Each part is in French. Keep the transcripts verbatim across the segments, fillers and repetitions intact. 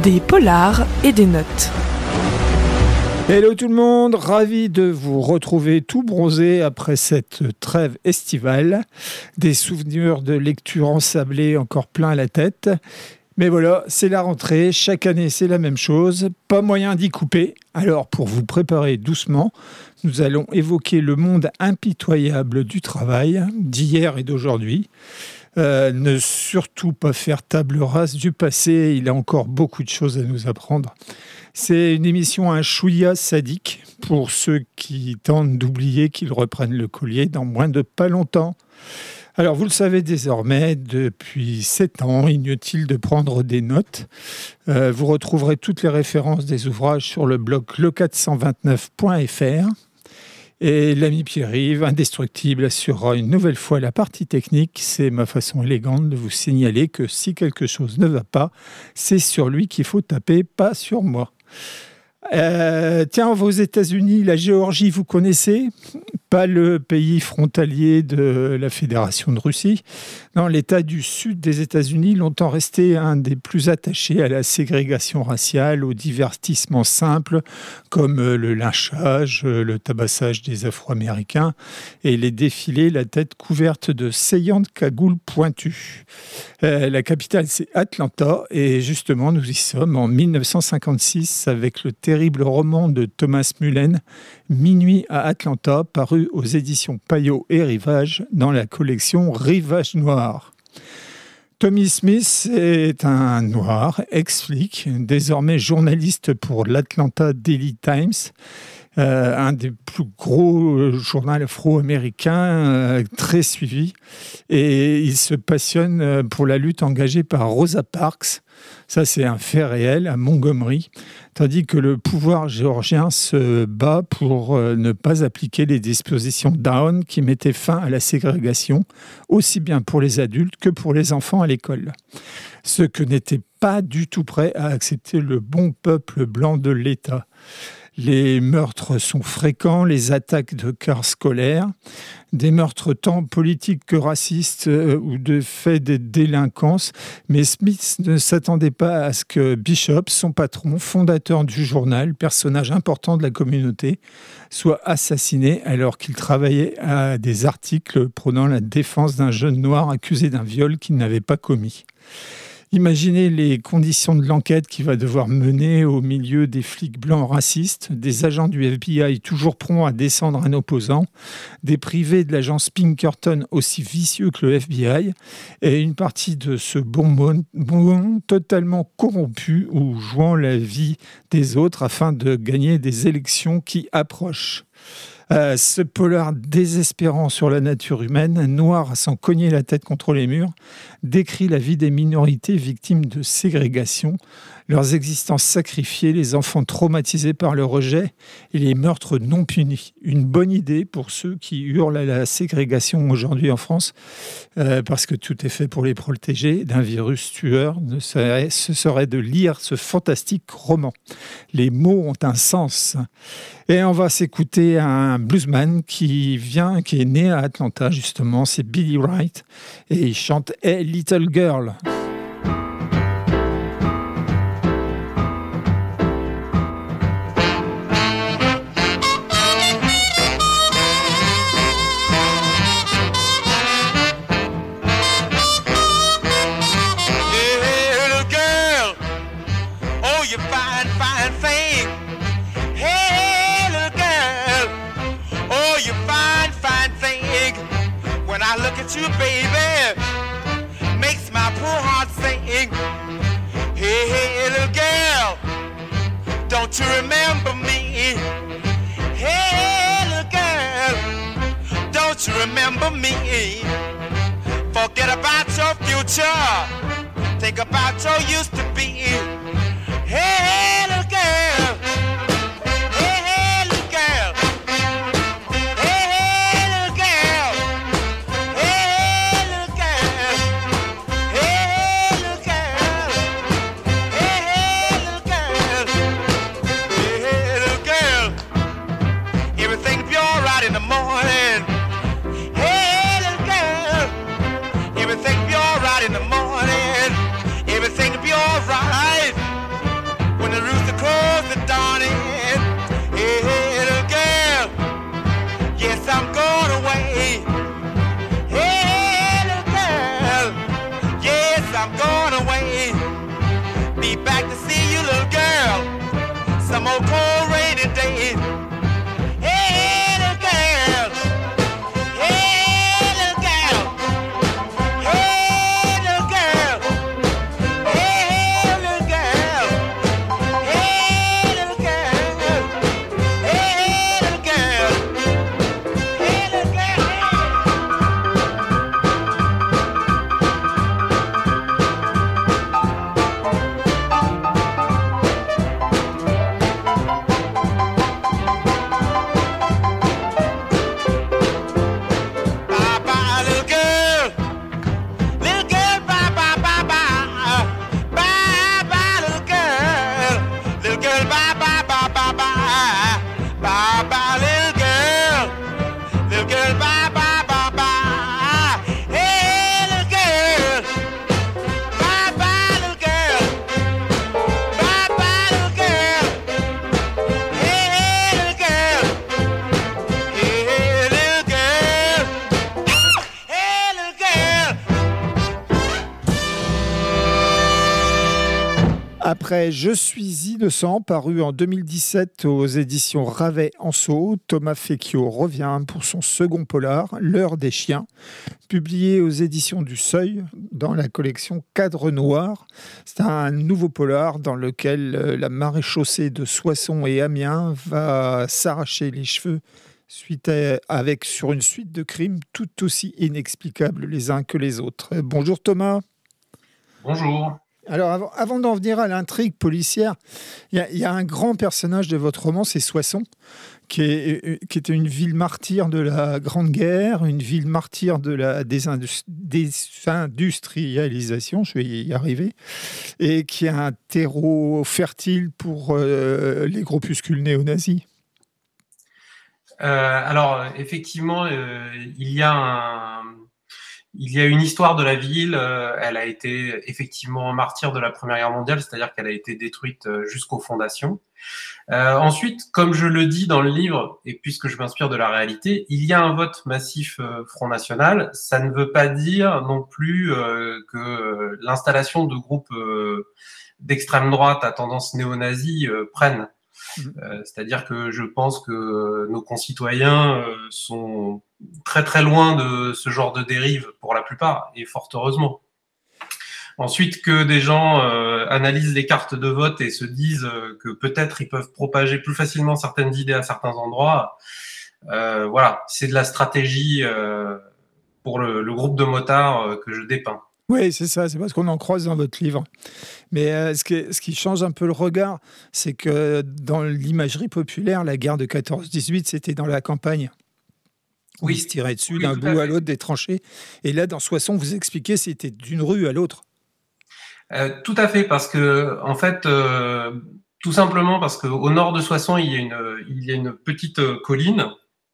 Des polars et des notes. Hello tout le monde, ravi de vous retrouver tout bronzé après cette trêve estivale. Des souvenirs de lecture ensablés encore plein la tête. Mais voilà, c'est la rentrée, chaque année c'est la même chose, pas moyen d'y couper. Alors pour vous préparer doucement, nous allons évoquer le monde impitoyable du travail, d'hier et d'aujourd'hui. Euh, ne surtout pas faire table rase du passé, il a encore beaucoup de choses à nous apprendre. C'est une émission un chouïa sadique pour ceux qui tentent d'oublier qu'ils reprennent le collier dans moins de pas longtemps. Alors, vous le savez désormais, depuis sept ans, inutile de prendre des notes. Euh, vous retrouverez toutes les références des ouvrages sur le blog le quatre cent vingt-neuf point f r. Et l'ami Pierre-Yves, indestructible, assurera une nouvelle fois la partie technique. C'est ma façon élégante de vous signaler que si quelque chose ne va pas, c'est sur lui qu'il faut taper, pas sur moi. Euh, tiens, on va aux États-Unis, la Géorgie, vous connaissez ? Pas le pays frontalier de la Fédération de Russie. Non, l'État du sud des États-Unis, longtemps resté un des plus attachés à la ségrégation raciale, au divertissement simple, comme le lynchage, le tabassage des Afro-Américains et les défilés, la tête couverte de saillantes cagoules pointues. Euh, la capitale, c'est Atlanta, et justement, nous y sommes en dix-neuf cent cinquante-six avec le terrible roman de Thomas Mullen, Minuit à Atlanta, paru aux éditions Payot et Rivage dans la collection Rivage Noir. Tommy Smith est un noir, ex-flic, désormais journaliste pour l'Atlanta Daily Times, euh, un des plus gros journaux afro-américains, euh, très suivi. Et il se passionne pour la lutte engagée par Rosa Parks. Ça, c'est un fait réel à Montgomery, tandis que le pouvoir géorgien se bat pour ne pas appliquer les dispositions Down qui mettaient fin à la ségrégation, aussi bien pour les adultes que pour les enfants à l'école. Ce que n'était pas du tout prêt à accepter le bon peuple blanc de l'État. Les meurtres sont fréquents, les attaques de cars scolaires, des meurtres tant politiques que racistes euh, ou de faits de délinquance. Mais Smith ne s'attendait pas à ce que Bishop, son patron, fondateur du journal, personnage important de la communauté, soit assassiné alors qu'il travaillait à des articles prônant la défense d'un jeune noir accusé d'un viol qu'il n'avait pas commis. Imaginez les conditions de l'enquête qu'il va devoir mener au milieu des flics blancs racistes, des agents du F B I toujours prompts à descendre un opposant, des privés de l'agence Pinkerton aussi vicieux que le F B I, et une partie de ce bon monde totalement corrompu ou jouant la vie des autres afin de gagner des élections qui approchent. Euh, ce polar désespérant sur la nature humaine, noir à s'en cogner la tête contre les murs, décrit la vie des minorités victimes de ségrégation, leurs existences sacrifiées, les enfants traumatisés par le rejet et les meurtres non punis. Une bonne idée pour ceux qui hurlent à la ségrégation aujourd'hui en France, euh, parce que tout est fait pour les protéger d'un virus tueur, ne serait, ce serait de lire ce fantastique roman. Les mots ont un sens. Et on va s'écouter un bluesman qui vient, qui est né à Atlanta justement, c'est Billy Wright, et il chante « Hey Little Girl ». You, baby, makes my poor heart sing. Hey, hey, little girl, don't you remember me? Hey, little girl, don't you remember me? Forget about your future, think about your used to be. Hey, little girl. Everything be alright in the morning. Everything be alright. après Je suis innocent, paru en deux mille dix-sept aux éditions Ravet-Anceau, Thomas Fecchio revient pour son second polar, L'heure des chiens, publié aux éditions du Seuil dans la collection Cadre Noir. C'est un nouveau polar dans lequel la maréchaussée de Soissons et Amiens va s'arracher les cheveux suite à, avec, sur une suite de crimes tout aussi inexplicables les uns que les autres. Bonjour Thomas. Bonjour. Alors, avant, avant d'en venir à l'intrigue policière, il y, y a un grand personnage de votre roman, c'est Soissons, qui, est, qui était une ville martyre de la Grande Guerre, une ville martyre de la désindustri- désindustrialisation, je vais y arriver, et qui est un terreau fertile pour euh, les groupuscules néo-nazis. Euh, alors, effectivement, euh, il y a un... Il y a une histoire de la ville, euh, elle a été effectivement martyre de la Première Guerre mondiale, c'est-à-dire qu'elle a été détruite euh, jusqu'aux fondations. Euh, ensuite, comme je le dis dans le livre, et puisque je m'inspire de la réalité, il y a un vote massif euh, Front National. Ça ne veut pas dire non plus euh, que euh, l'installation de groupes euh, d'extrême droite à tendance néo-nazie euh, prenne. Euh, c'est-à-dire que je pense que nos concitoyens euh, sont très très loin de ce genre de dérive pour la plupart, et fort heureusement. Ensuite, que des gens euh, analysent les cartes de vote et se disent euh, que peut-être ils peuvent propager plus facilement certaines idées à certains endroits, euh, voilà, c'est de la stratégie euh, pour le, le groupe de motards euh, que je dépeins. Oui, c'est ça, c'est parce qu'on en croise dans votre livre. Mais euh, ce, qui, ce qui change un peu le regard, c'est que dans l'imagerie populaire, la guerre de quatorze dix-huit, c'était dans la campagne. Oui, ils se tiraient dessus oui, d'un bout à, à l'autre des tranchées. Et là, dans Soissons, vous expliquez c'était d'une rue à l'autre. Euh, tout à fait, parce que, en fait, euh, tout simplement parce qu'au nord de Soissons, il y a une, il y a une petite colline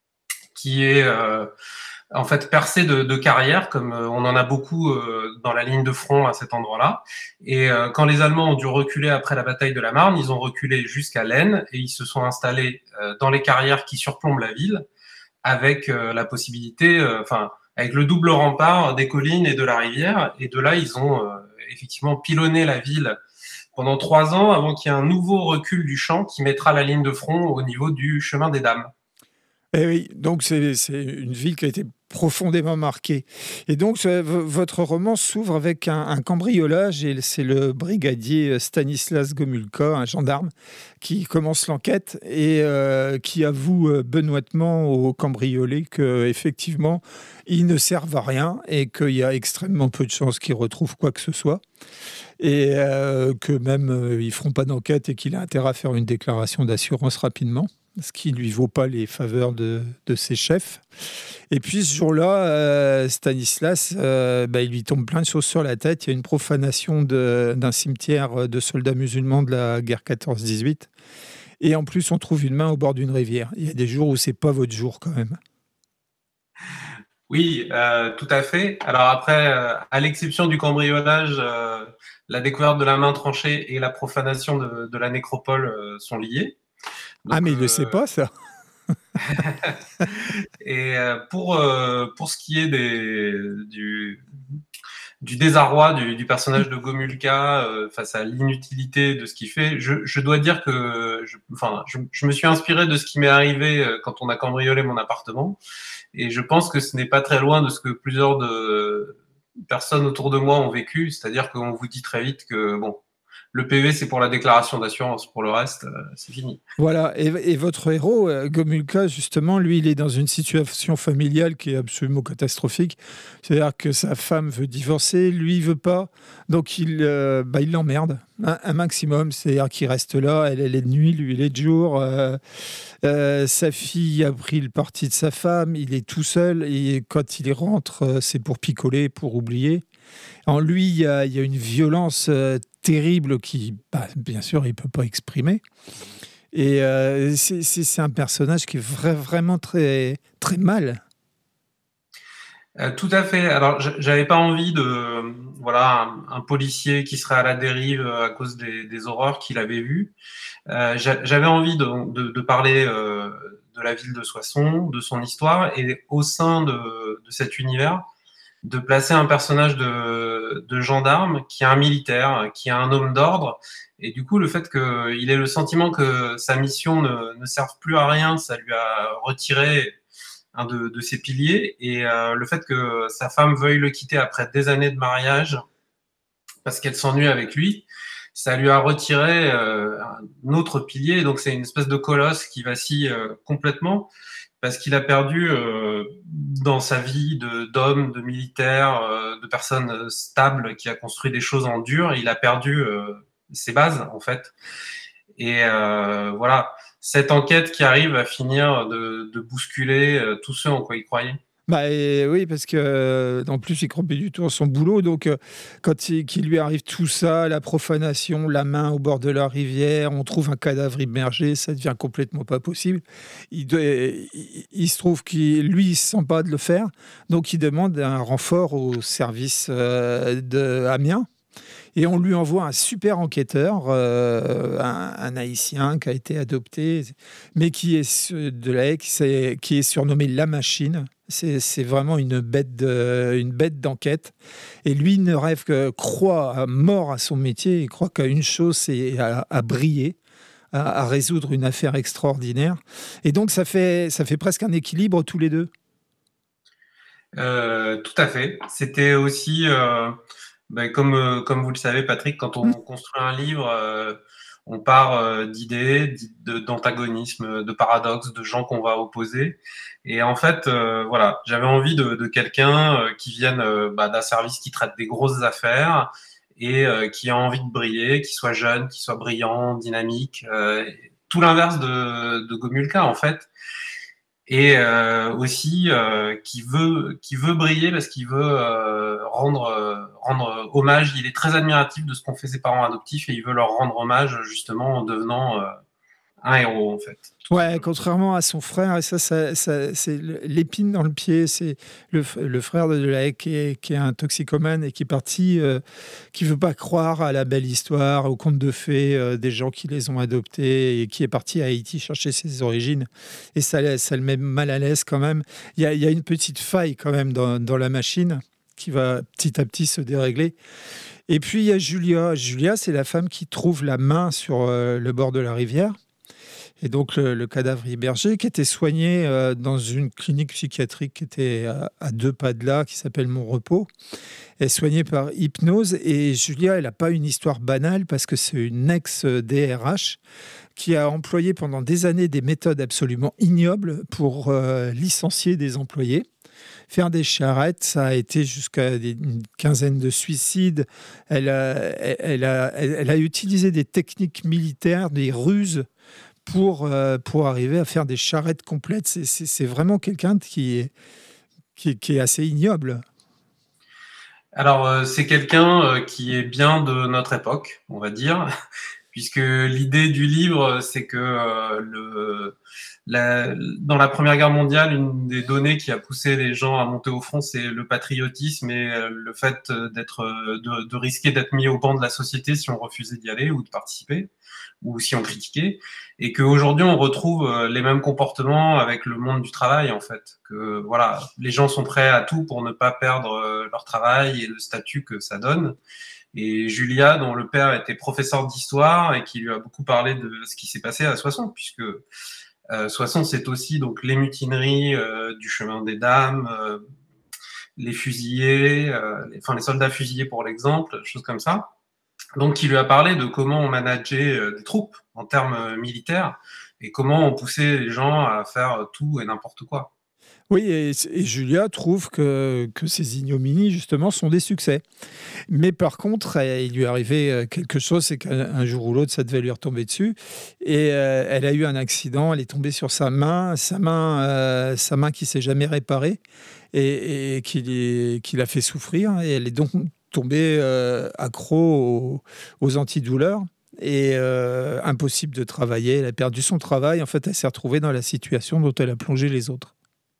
qui est... Euh, en fait percée de, de carrières, comme euh, on en a beaucoup euh, dans la ligne de front à cet endroit-là. Et euh, quand les Allemands ont dû reculer après la bataille de la Marne, ils ont reculé jusqu'à l'Aisne et ils se sont installés euh, dans les carrières qui surplombent la ville, avec euh, la possibilité, enfin, euh, avec le double rempart des collines et de la rivière. Et de là, ils ont euh, effectivement pilonné la ville pendant trois ans avant qu'il y ait un nouveau recul du champ qui mettra la ligne de front au niveau du chemin des Dames. Et oui, donc c'est, c'est une ville qui a été profondément marquée. Et donc, v- votre roman s'ouvre avec un, un cambriolage, et c'est le brigadier Stanislas Gomulka, un gendarme, qui commence l'enquête et euh, qui avoue euh, benoîtement aux cambriolés qu'effectivement, ils ne servent à rien et qu'il y a extrêmement peu de chances qu'ils retrouvent quoi que ce soit. Et euh, que même, euh, ils ne feront pas d'enquête et qu'il a intérêt à faire une déclaration d'assurance rapidement, ce qui ne lui vaut pas les faveurs de, de ses chefs. Et puis ce jour-là, euh, Stanislas, euh, bah, il lui tombe plein de choses sur la tête. Il y a une profanation de, d'un cimetière de soldats musulmans de la guerre quatorze dix-huit. Et en plus, on trouve une main au bord d'une rivière. Il y a des jours où c'est pas votre jour quand même. Oui, euh, tout à fait. Alors après, euh, à l'exception du cambriolage, euh, la découverte de la main tranchée et la profanation de, de la nécropole euh, sont liées. Donc, ah mais il ne euh... le sait pas ça. Et euh, pour, euh, pour ce qui est des, du, du désarroi du, du personnage de Gomulka euh, face à l'inutilité de ce qu'il fait, je, je dois dire que je, enfin, je, je me suis inspiré de ce qui m'est arrivé quand on a cambriolé mon appartement. Et je pense que ce n'est pas très loin de ce que plusieurs de personnes autour de moi ont vécu, c'est-à-dire qu'on vous dit très vite que bon, le P V c'est pour la déclaration d'assurance, pour le reste euh, c'est fini. Voilà, et, et votre héros, euh, Gomulka, justement, lui, il est dans une situation familiale qui est absolument catastrophique. C'est-à-dire que sa femme veut divorcer, lui il veut pas, donc il, euh, bah, il l'emmerde un, un maximum. C'est-à-dire qu'il reste là, elle, elle est de nuit, lui il est de jour. Euh, euh, sa fille a pris le parti de sa femme, il est tout seul et quand il rentre, c'est pour picoler, pour oublier. En lui, il y a, il y a une violence euh, terrible qui, bah, bien sûr, il ne peut pas exprimer. Et euh, c'est, c'est, c'est un personnage qui est vra- vraiment très, très mal. Euh, tout à fait. Alors, j'avais pas envie de, voilà, un, un policier qui serait à la dérive à cause des, des horreurs qu'il avait vues. Euh, j'avais envie de, de, de parler euh, de la ville de Soissons, de son histoire, et au sein de, de cet univers, de placer un personnage de, de gendarme qui est un militaire, qui est un homme d'ordre. Et du coup, le fait qu'il ait le sentiment que sa mission ne, ne serve plus à rien, ça lui a retiré un de, de ses piliers. Et euh, le fait que sa femme veuille le quitter après des années de mariage parce qu'elle s'ennuie avec lui, ça lui a retiré euh, un autre pilier. Donc, c'est une espèce de colosse qui vacille euh, complètement parce qu'il a perdu euh, dans sa vie de, d'homme, de militaire, euh, de personne stable qui a construit des choses en dur. Il a perdu euh, ses bases, en fait. Et euh, voilà, cette enquête qui arrive à finir de, de bousculer euh, tous ceux en quoi il croyait. Bah, et oui, parce que euh, en plus, il croit plus du tout à son boulot. Donc, euh, quand il, qu'il lui arrive tout ça, la profanation, la main au bord de la rivière, on trouve un cadavre immergé, ça devient complètement pas possible. Il, doit- il, il se trouve qu'il lui, il se sent pas de le faire, donc il demande un renfort au service euh, de Amiens. Et on lui envoie un super enquêteur, euh, un, un Haïtien qui a été adopté, mais qui est su- de la qui, s'est- qui est surnommé La Machine. C'est, c'est vraiment une bête, de- une bête d'enquête. Et lui ne rêve que, croit à mort à son métier. Il croit qu'à une chose, c'est à, à briller, à, à résoudre une affaire extraordinaire. Et donc, ça fait, ça fait presque un équilibre tous les deux. Euh, tout à fait. C'était aussi, euh, ben, comme, euh, comme vous le savez, Patrick, quand on construit un livre, euh, on part euh, d'idées, d'i- de- d'antagonismes, de paradoxes, de gens qu'on va opposer. Et en fait, euh, voilà, j'avais envie de, de quelqu'un euh, qui vienne euh, bah, d'un service qui traite des grosses affaires et euh, qui a envie de briller, qui soit jeune, qui soit brillant, dynamique. Euh, tout l'inverse de, de Gomulka, en fait. Et euh, aussi euh, qui veut qui veut briller parce qu'il veut euh, rendre euh, rendre hommage. Il est très admiratif de ce qu'ont fait ses parents adoptifs et il veut leur rendre hommage justement en devenant euh, un héros en fait. Ouais, contrairement à son frère, et ça, ça, ça- c'est le- l'épine dans le pied. C'est le, f- le frère de Delahaye qui est, qui est un toxicomane et qui est parti, euh, qui veut pas croire à la belle histoire, aux contes de fées euh, des gens qui les ont adoptés et qui est parti à Haïti chercher ses origines. Et ça, le- ça le met mal à l'aise quand même. Il y a, il y a une petite faille quand même dans, dans la machine qui va petit à petit se dérégler. Et puis il y a Julia. Julia, c'est la femme qui trouve la main sur euh, le bord de la rivière. Et donc le, le cadavre immergé qui était soigné euh, dans une clinique psychiatrique qui était à, à deux pas de là, qui s'appelle Mon Repos, est soignée par hypnose. Et Julia, elle n'a pas une histoire banale parce que c'est une ex-D R H qui a employé pendant des années des méthodes absolument ignobles pour euh, licencier des employés. Faire des charrettes, ça a été jusqu'à des- une quinzaine de suicides. Elle a, elle, elle a, elle- elle a utilisé des techniques militaires, des ruses pour, euh, pour arriver à faire des charrettes complètes. C'est, c'est, c'est vraiment quelqu'un qui est, qui, est- qui est assez ignoble. Alors euh, c'est quelqu'un euh, qui est bien de notre époque, on va dire, puisque l'idée du livre c'est que euh, le la, dans la Première Guerre mondiale, une des données qui a poussé les gens à monter au front, c'est le patriotisme et euh, le fait d'être, de, de risquer d'être mis au banc de la société si on refusait d'y aller ou de participer, ou si on critiquait, et qu'aujourd'hui on retrouve euh, les mêmes comportements avec le monde du travail en fait. Que voilà, les gens sont prêts à tout pour ne pas perdre euh, leur travail et le statut que ça donne. Et Julia, dont le père était professeur d'histoire et qui lui a beaucoup parlé de ce qui s'est passé à Soissons, puisque euh, Soissons, c'est aussi donc les mutineries euh, du chemin des dames, euh, les fusillés, euh, les, enfin les soldats fusillés pour l'exemple, choses comme ça. Donc, qui lui a parlé de comment on manageait euh, des troupes en termes euh, militaires et comment on poussait les gens à faire tout et n'importe quoi. Oui, et, et Julia trouve que, que ces ignominies, justement, sont des succès. Mais par contre, euh, il lui est arrivé euh, quelque chose, c'est qu'un un jour ou l'autre, ça devait lui retomber dessus. Et euh, elle a eu un accident, elle est tombée sur sa main, sa main, euh, sa main qui s'est jamais réparée et, et qui, l'est- qui l'a fait souffrir. Et elle est donc tombée euh, accro aux, aux antidouleurs. Et euh, impossible de travailler. Elle a perdu son travail. En fait, elle s'est retrouvée dans la situation dont elle a plongé les autres.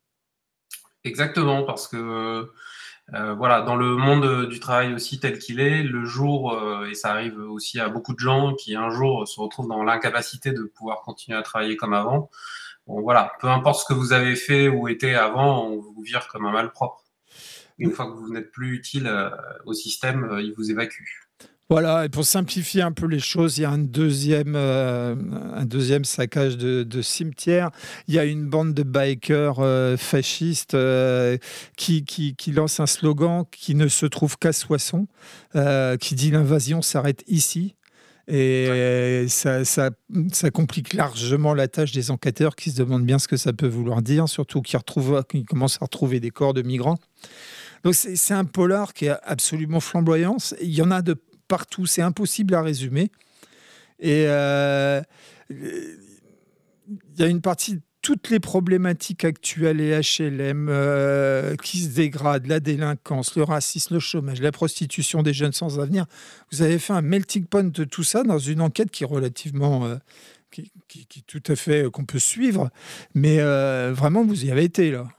Exactement, parce que euh, voilà, dans le monde du travail aussi tel qu'il est, le jour, euh, et ça arrive aussi à beaucoup de gens qui un jour se retrouvent dans l'incapacité de pouvoir continuer à travailler comme avant. Bon, voilà, peu importe ce que vous avez fait ou été avant, on vous vire comme un malpropre. Une fois que vous n'êtes plus utile euh, au système, euh, il vous évacue. Voilà, et pour simplifier un peu les choses, il y a un deuxième, euh, un deuxième saccage de, de cimetière. Il y a une bande de bikers euh, fascistes euh, qui, qui, qui lance un slogan qui ne se trouve qu'à Soissons, euh, qui dit l'invasion s'arrête ici. Et ouais. ça, ça, ça complique largement la tâche des enquêteurs qui se demandent bien ce que ça peut vouloir dire, surtout qu'ils, retrouvent, qu'ils commencent à retrouver des corps de migrants. Donc c'est, c'est un polar qui est absolument flamboyant. Il y en a de partout, c'est impossible à résumer. Et euh, il y a une partie, toutes les problématiques actuelles et H L M euh, qui se dégradent, la délinquance, le racisme, le chômage, la prostitution des jeunes sans avenir. Vous avez fait un melting pot de tout ça dans une enquête qui est relativement, euh, qui, qui, qui tout à fait euh, qu'on peut suivre, mais euh, vraiment vous y avez été là.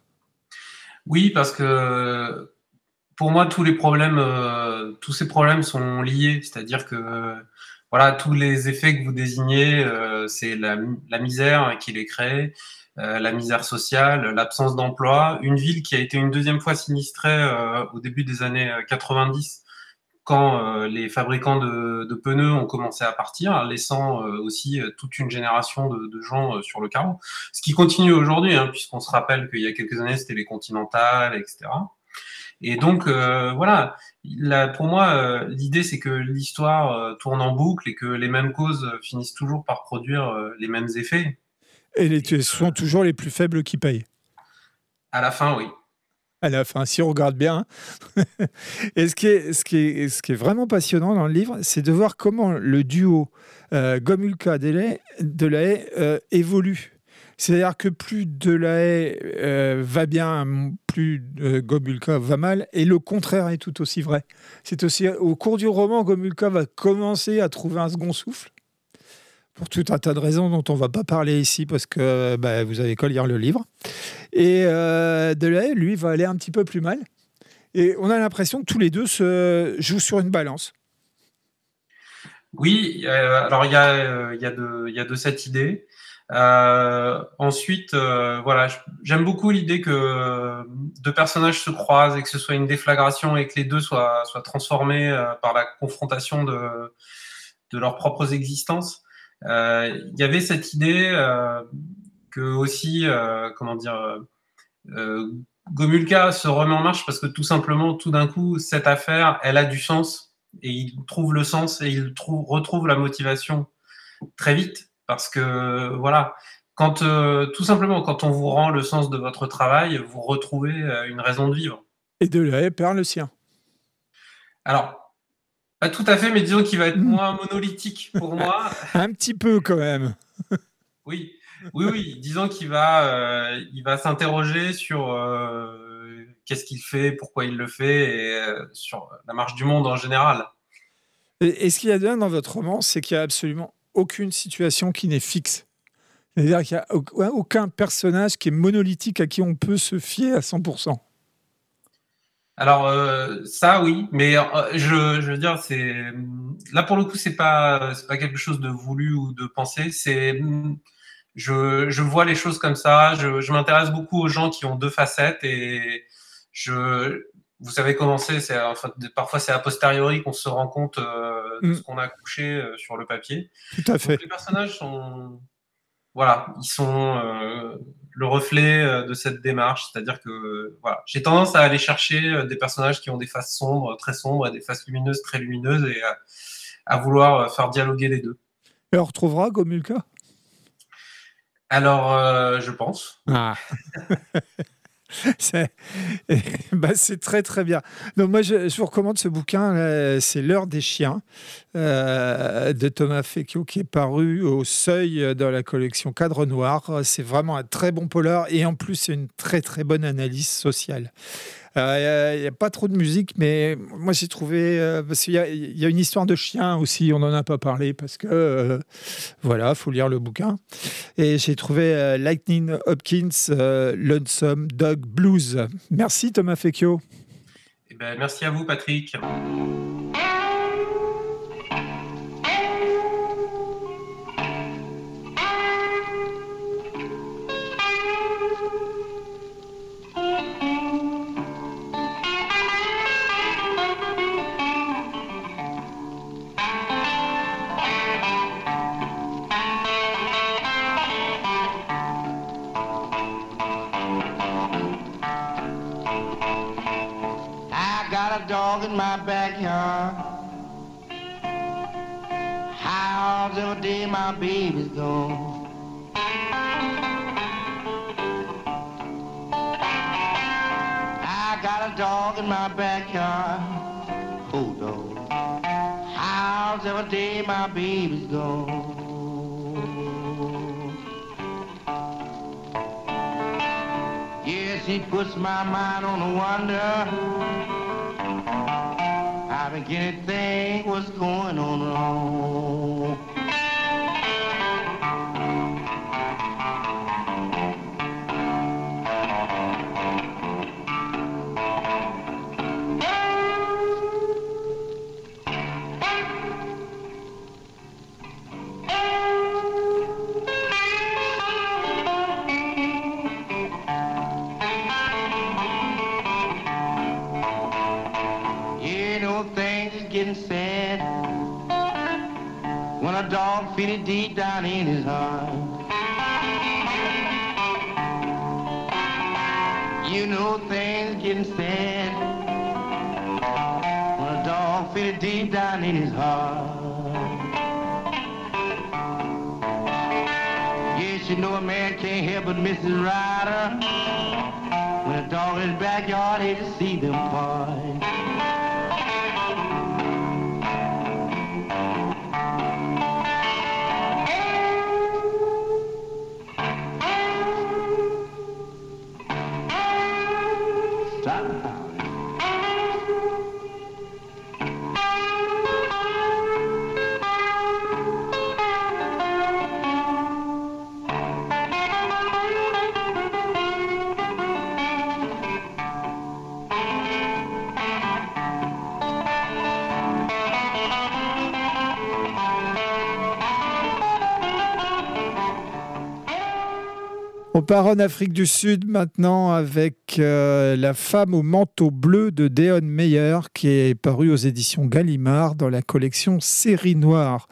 Oui, parce que pour moi, tous les problèmes, euh, tous ces problèmes sont liés. C'est-à-dire que euh, voilà, tous les effets que vous désignez, euh, c'est la, la misère qui les crée, euh, la misère sociale, l'absence d'emploi. Une ville qui a été une deuxième fois sinistrée euh, au début des années quatre-vingt-dix, quand euh, les fabricants de, de pneus ont commencé à partir, laissant euh, aussi euh, toute une génération de, de gens euh, sur le carreau. Ce qui continue aujourd'hui, hein, puisqu'on se rappelle qu'il y a quelques années, c'était les Continentales, et cetera. Et donc, euh, voilà, là, pour moi, euh, l'idée, c'est que l'histoire euh, tourne en boucle et que les mêmes causes euh, finissent toujours par produire euh, les mêmes effets. Et les et sont euh, toujours les plus faibles qui payent. À la fin, oui. À la fin, si on regarde bien. Et ce qui, est, ce, qui est, ce qui est vraiment passionnant dans le livre, c'est de voir comment le duo euh, Gomulka-Delahaye euh, évolue. C'est-à-dire que plus Delahaye euh, va bien, plus euh, Gomulka va mal, et le contraire est tout aussi vrai. C'est aussi au cours du roman, Gomulka va commencer à trouver un second souffle, pour tout un tas de raisons dont on ne va pas parler ici, parce que bah, vous avez qu'à lire le livre. Et euh, Delahaye, lui, va aller un petit peu plus mal. Et on a l'impression que tous les deux se jouent sur une balance. Oui, euh, alors il y a, euh, y, a de, y a de cette idée. Euh, ensuite, euh, voilà, j'aime beaucoup l'idée que deux personnages se croisent et que ce soit une déflagration et que les deux soient, soient transformés euh, par la confrontation de, de leurs propres existences. Euh, il y avait cette idée euh, que aussi, euh, comment dire, euh, Gomulka se remet en marche parce que tout simplement, tout d'un coup, cette affaire, elle a du sens et il trouve le sens et il trouve, retrouve la motivation très vite. Parce que, voilà, quand, euh, tout simplement, quand on vous rend le sens de votre travail, vous retrouvez euh, une raison de vivre. Et Delahaye perd le sien. Alors, pas tout à fait, mais disons qu'il va être moins monolithique pour moi. Un petit peu, quand même. Oui, oui, oui. Disons qu'il va, euh, il va s'interroger sur euh, qu'est-ce qu'il fait, pourquoi il le fait, et euh, sur la marche du monde en général. Et, et ce qu'il y a de bien dans votre roman, c'est qu'il y a absolument aucune situation qui n'est fixe. C'est-à-dire qu'il n'y a aucun personnage qui est monolithique à qui on peut se fier à cent pour cent. Alors euh, ça oui, mais euh, je, je veux dire, c'est là pour le coup, c'est pas c'est pas quelque chose de voulu ou de pensé. C'est je, je vois les choses comme ça. Je, je m'intéresse beaucoup aux gens qui ont deux facettes et je vous savez comment c'est, c'est enfin, parfois c'est a posteriori qu'on se rend compte euh, de mm. ce qu'on a couché euh, sur le papier. Tout à fait. Donc, les personnages sont, voilà, ils sont euh, le reflet euh, de cette démarche, c'est-à-dire que voilà, j'ai tendance à aller chercher euh, des personnages qui ont des faces sombres, très sombres, et des faces lumineuses, très lumineuses, et à, à vouloir euh, faire dialoguer les deux. Et on retrouvera Gomulka ? Alors, euh, je pense. Ah. C'est... Bah, c'est très très bien. Donc moi je, je vous recommande ce bouquin, là, c'est L'heure des chiens euh, de Thomas Fecchio qui est paru au Seuil dans la collection Cadre Noir. C'est vraiment un très bon polar et en plus c'est une très très bonne analyse sociale. Il euh, n'y a, a pas trop de musique, mais moi j'ai trouvé euh, parce qu'il y a, y a une histoire de chien aussi, on n'en a pas parlé parce que euh, voilà, faut lire le bouquin. Et j'ai trouvé euh, Lightning Hopkins, euh, Lonesome Dog Blues. Merci Thomas Fecchio. Eh ben, merci à vous Patrick. got a dog in my backyard. How's every day my baby's gone? I got a dog in my backyard. Oh, dog. How's every day my baby's gone? Yes, he puts my mind on the wonder. I begin to think what's going on wrong. Getting sad when a dog feels it deep down in his heart. You know things getting sad when a dog feels it deep down in his heart. Yes, you know a man can't help but miss his rider when a dog in his backyard hate to see them part. On part en Afrique du Sud maintenant avec euh, La femme au manteau bleu de Deon Meyer qui est paru aux éditions Gallimard dans la collection Série Noire.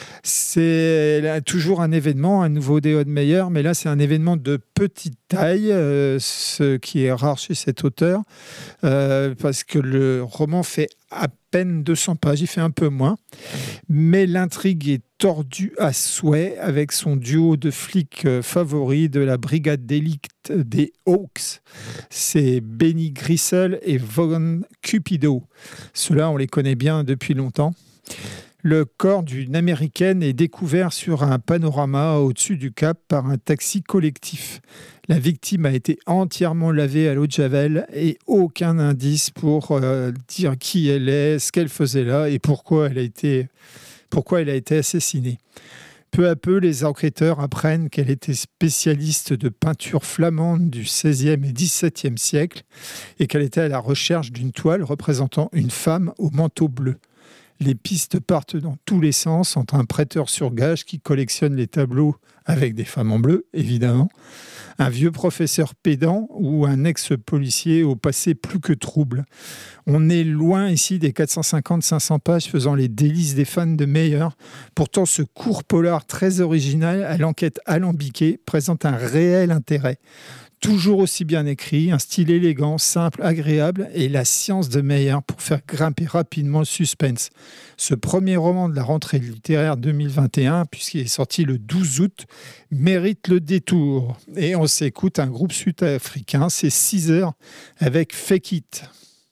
C'est là, toujours un événement, un nouveau Deon Meyer, mais là c'est un événement de petite taille, euh, ce qui est rare chez cet auteur, euh, parce que le roman fait à peine deux cents pages, il fait un peu moins, mais l'intrigue est tordue à souhait avec son duo de flics favoris de la brigade d'élite des Hawks. C'est Benny Grissel et Vaughn Cupido. Ceux-là, on les connaît bien depuis longtemps. Le corps d'une Américaine est découvert sur un panorama au-dessus du Cap par un taxi collectif. La victime a été entièrement lavée à l'eau de Javel et aucun indice pour euh, dire qui elle est, ce qu'elle faisait là et pourquoi elle a été, pourquoi elle a été assassinée. Peu à peu, les enquêteurs apprennent qu'elle était spécialiste de peinture flamande du seizième et dix-septième siècle et qu'elle était à la recherche d'une toile représentant une femme au manteau bleu. Les pistes partent dans tous les sens entre un prêteur sur gage qui collectionne les tableaux avec des femmes en bleu, évidemment, un vieux professeur pédant ou un ex-policier au passé plus que trouble. On est loin ici des quatre cent cinquante à cinq cents pages faisant les délices des fans de Meyer. Pourtant, ce court polar très original à l'enquête alambiquée présente un réel intérêt. Toujours aussi bien écrit, un style élégant, simple, agréable et la science de Meyer pour faire grimper rapidement le suspense. Ce premier roman de la rentrée littéraire deux mille vingt et un, puisqu'il est sorti le douze août, mérite le détour. Et on s'écoute un groupe sud-africain, c'est Caesar avec Fake It.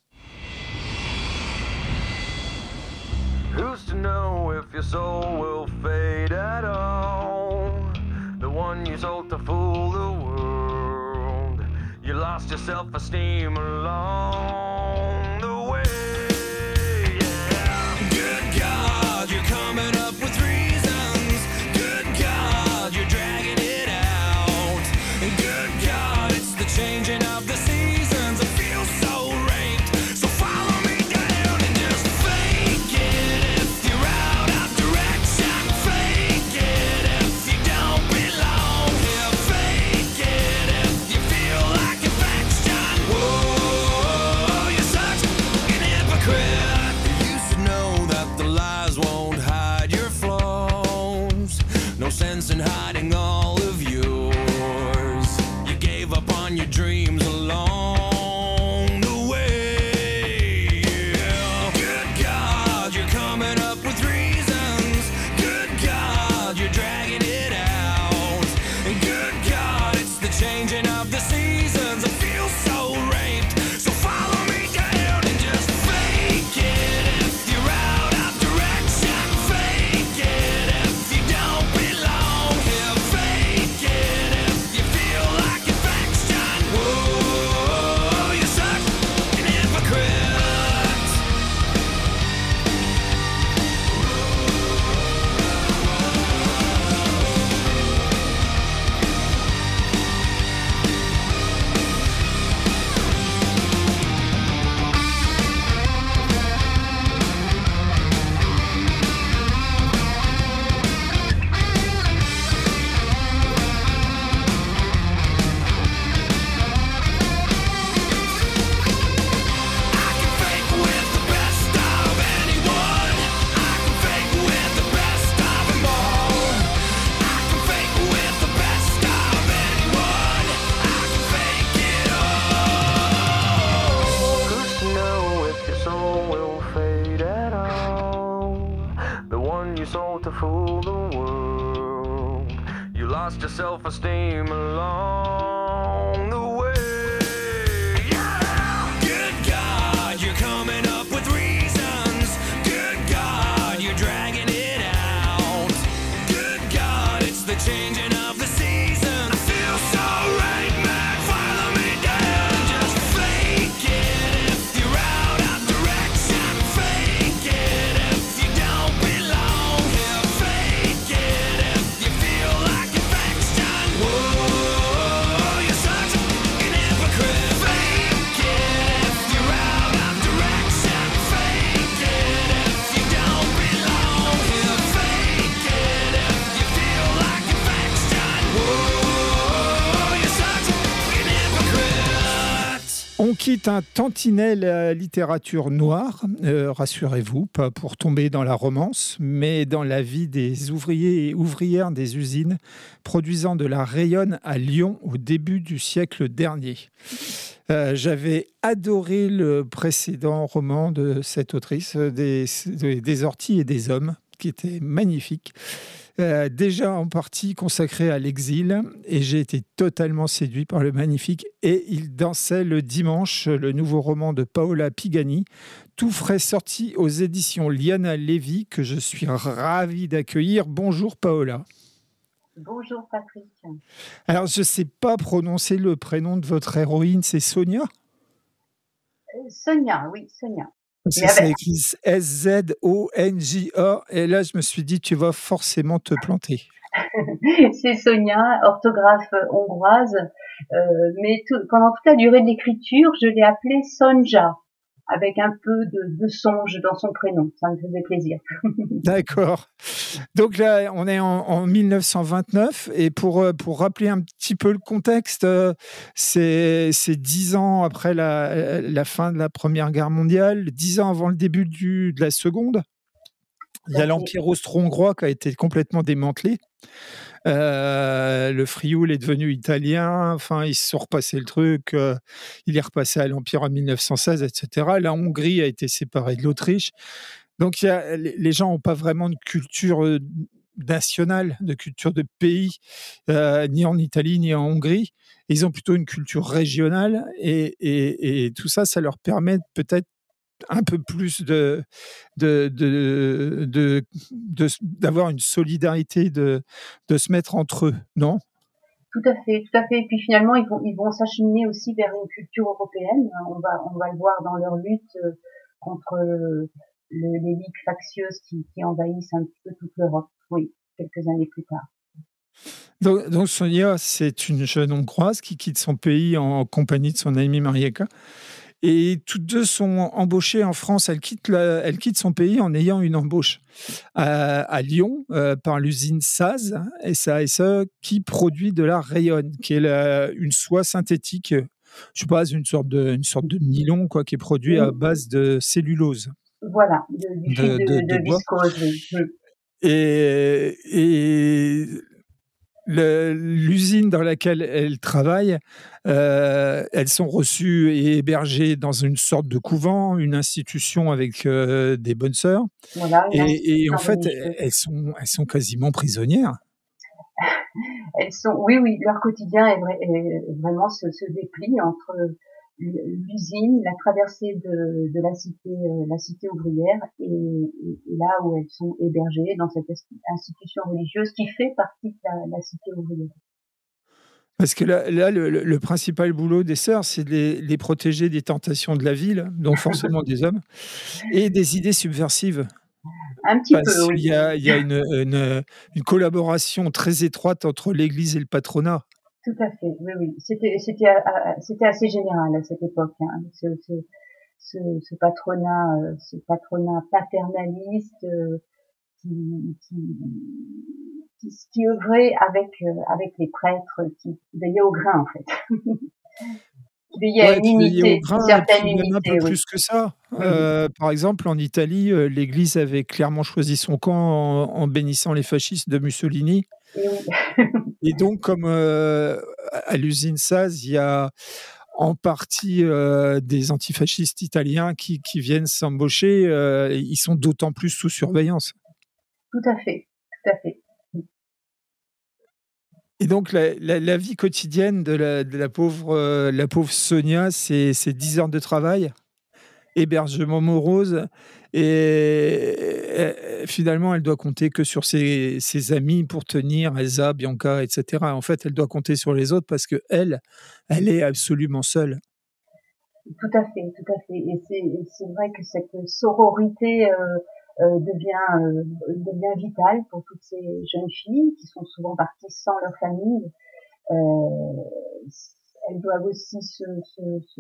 Who's to know if your soul will fade at all? The one you sold to fool the world. You lost your self-esteem along the way. Yeah. Good God, you're coming up with reasons. Good God, you're dragging it out. And good God, it's the changing of the seasons. It feels so ranked. So follow me down and just fake it if you're out of direction. Fake it if you don't belong here. Fake it if you feel like affection. Whoa, you're such an hypocrite. You should know that the lies won't hide your flaws. No sense in hiding all of yours. You gave up on your dreams along the way. the seasons. I feel so raped. So follow me down and just fake it if you're out of direction. Fake it if you don't belong here. Fake it if you feel like infection. Whoa, you're such an hypocrite. To fool the world, you lost your self-esteem along the way. Yeah! Good God, you're coming up with reasons. Good God, you're dragging it out. Good God, it's the changing of the season. I feel so right, man. Follow me down. Just fake it if you're out of direction. Fake it if you don't belong here. Fake it if you feel like infection. Whoa, you're such an hypocrite. Fake it if you're out of direction. Fake it if you don't belong here. Fake it if you feel like infection. Whoa, you're such an hypocrite. On quitte un tantinet la littérature noire, euh, rassurez-vous, pas pour tomber dans la romance, mais dans la vie des ouvriers et ouvrières des usines produisant de la rayonne à Lyon au début du siècle dernier. Euh, j'avais adoré le précédent roman de cette autrice, euh, des, des orties et des hommes, qui était magnifique. Euh, déjà en partie consacré à l'exil, et j'ai été totalement séduit par le magnifique Et il dansait le dimanche, le nouveau roman de Paola Pigani, tout frais sorti aux éditions Liana Levy, que je suis ravi d'accueillir. Bonjour Paola. Bonjour Patrick. Alors je ne sais pas prononcer le prénom de votre héroïne, c'est Sonia ? Euh, Sonia, oui, Sonia. C'est ça écrit S Z O N J A, et là je me suis dit tu vas forcément te planter. C'est Sonia, orthographe hongroise, euh, mais tout, pendant toute la durée de l'écriture, je l'ai appelée Sonja, avec un peu de, de songe dans son prénom. Ça me faisait plaisir. D'accord. Donc là, on est en, en mille neuf cent vingt-neuf, et pour, pour rappeler un petit peu le contexte, c'est, c'est dix ans après la, la fin de la Première Guerre mondiale, dix ans avant le début du, de la Seconde. Il y a l'Empire austro-hongrois qui a été complètement démantelé. Euh, le Frioul est devenu italien. Enfin, ils se sont repassés le truc. Euh, il est repassé à l'Empire en mille neuf cent seize, et cetera. La Hongrie a été séparée de l'Autriche. Donc, il y a, les gens n'ont pas vraiment de culture nationale, de culture de pays, euh, ni en Italie, ni en Hongrie. Ils ont plutôt une culture régionale. Et, et, et tout ça, ça leur permet peut-être un peu plus de, de, de, de, de, d'avoir une solidarité, de, de se mettre entre eux, non ? Tout à fait, tout à fait. Et puis finalement, ils vont, ils vont s'acheminer aussi vers une culture européenne. On va, on va le voir dans leur lutte contre le, les ligues factieuses qui, qui envahissent un petit peu toute l'Europe. Oui, quelques années plus tard. Donc, donc Sonia, c'est une jeune Hongroise qui quitte son pays en compagnie de son amie Marieka. Et toutes deux sont embauchées en France. Elle quitte, la, elle quitte son pays en ayant une embauche à, à Lyon euh, par l'usine Saz, S A S E, qui produit de la rayonne, qui est la, une soie synthétique, je sais pas, une sorte de, une sorte de nylon quoi, qui est produit à base de cellulose. Voilà, de, du fil de, de, de, de viscose. Oui. Et, et Le, l'usine dans laquelle elles travaillent, euh, elles sont reçues et hébergées dans une sorte de couvent, une institution avec euh, des bonnes sœurs. Voilà, et, et en fait, elles sont, elles sont quasiment prisonnières. elles sont, oui, oui, leur quotidien est, vrai, est vraiment se, se déplie entre l'usine, la traversée de, de la cité, euh, la cité ouvrière, et, et, et là où elles sont hébergées dans cette institution religieuse qui fait partie de la, la cité ouvrière. Parce que là, là le, le, le principal boulot des sœurs, c'est de les, les protéger des tentations de la ville, donc forcément des hommes, et des idées subversives. Un petit peu, Parce oui. qu'il y a, il y a une, une, une collaboration très étroite entre l'Église et le patronat. Tout à fait, oui, oui. C'était, c'était, c'était assez général à cette époque. Hein. Ce, ce, ce, ce patronat, ce patronat paternaliste euh, qui, qui, qui, qui œuvrait avec euh, avec les prêtres, qui veillait au grain en fait. Qui veillait à Ouais, une qui veillait au unité, une grain et certaine puis même un peu unité, oui. plus que ça. Oui, oui. Heu, par exemple, en Italie, heu, l'Église avait clairement choisi son camp en en bénissant les fascistes de Mussolini Et oui. et donc comme, heu, à l'usine Saz, il y a en partie, heu, des antifascistes italiens qui qui viennent s'embaucher, heu, ils sont d'autant plus sous surveillance. Tout à fait, tout à fait. Et donc la la la vie quotidienne de la de la pauvre, heu, la pauvre Sonia, c'est c'est dix heures de travail, hébergement morose et et finalement, elle doit compter que sur ses ses amis pour tenir, Elsa, Bianca et cetera. En fait, elle doit compter sur les autres parce qu'elle, elle est absolument seule. Tout à fait, tout à fait. Et c'est, c'est vrai que cette sororité euh, euh, devient euh, devient vitale pour toutes ces jeunes filles qui sont souvent parties sans leur famille. Euh, elles doivent aussi se, se, se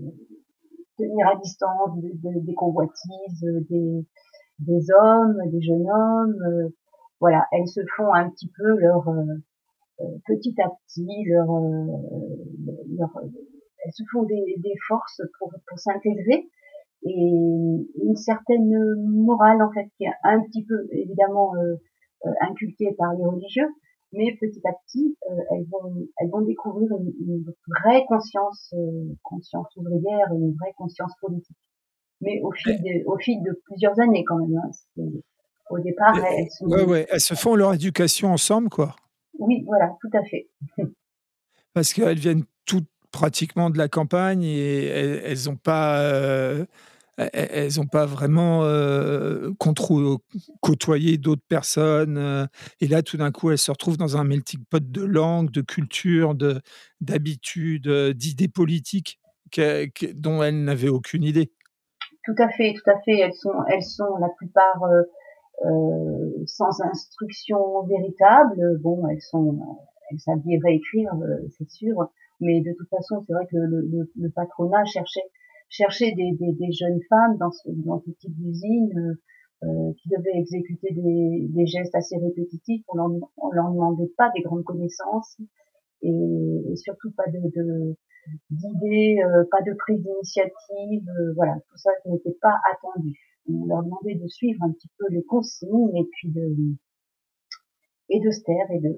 tenir à distance de, de, des convoitises, des, des hommes, des jeunes hommes. Euh, voilà, elles se font un petit peu leur euh, petit à petit leur, euh, leur elles se font des, des forces pour, pour s'intégrer et une certaine morale en fait qui est un petit peu évidemment euh, euh, inculquée par les religieux, mais petit à petit euh, elles vont elles vont découvrir une, une vraie conscience euh, conscience ouvrière, une vraie conscience politique. Mais au fil de au fil de plusieurs années quand même. Hein. C'est, au départ Et elles ouais, sont ouais, elles se font leur éducation ensemble, quoi. oui voilà tout à fait. Parce qu'elles viennent toutes pratiquement de la campagne et elles elles ont pas, heu, elles elles ont pas vraiment, heu, contrô côtoyé d'autres personnes, heu et là, tout d'un coup, elles se retrouvent dans un melting pot de langues, de cultures, de d'habitudes, heu, d'idées politiques que que dont elles n'avaient aucune idée. Tout à fait, tout à fait. Elles sont, elles sont la plupart euh, euh, sans instruction véritable. Bon, elles sont, elles savent lire et écrire, euh, c'est sûr. Mais de toute façon, c'est vrai que le, le, le patronat cherchait, cherchait des, des, des jeunes femmes dans ce, dans ce type d'usine euh, euh, qui devaient exécuter des, des gestes assez répétitifs. On leur, on leur demandait pas des grandes connaissances et, et surtout pas de, de d'idées, euh, pas de prise d'initiative, euh, voilà, tout ça n'était pas attendu. On leur demandait de suivre un petit peu les consignes et puis de et de se taire et de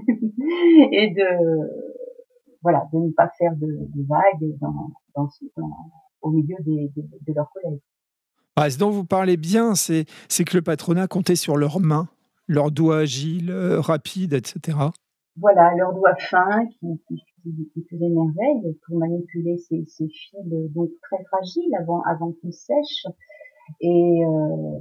et de voilà, de ne pas faire de, de vagues dans, dans, dans, au milieu des, de, de leurs collègues. Ah, ce dont vous parlez bien, c'est c'est que le patronat comptait sur leurs mains, leurs doigts agiles, heu, rapides et cetera. Voilà, leurs doigts fins qui, qui, qui, qui faisaient merveille pour manipuler ces, ces fils donc très fragiles avant, avant qu'ils sèchent. Et euh,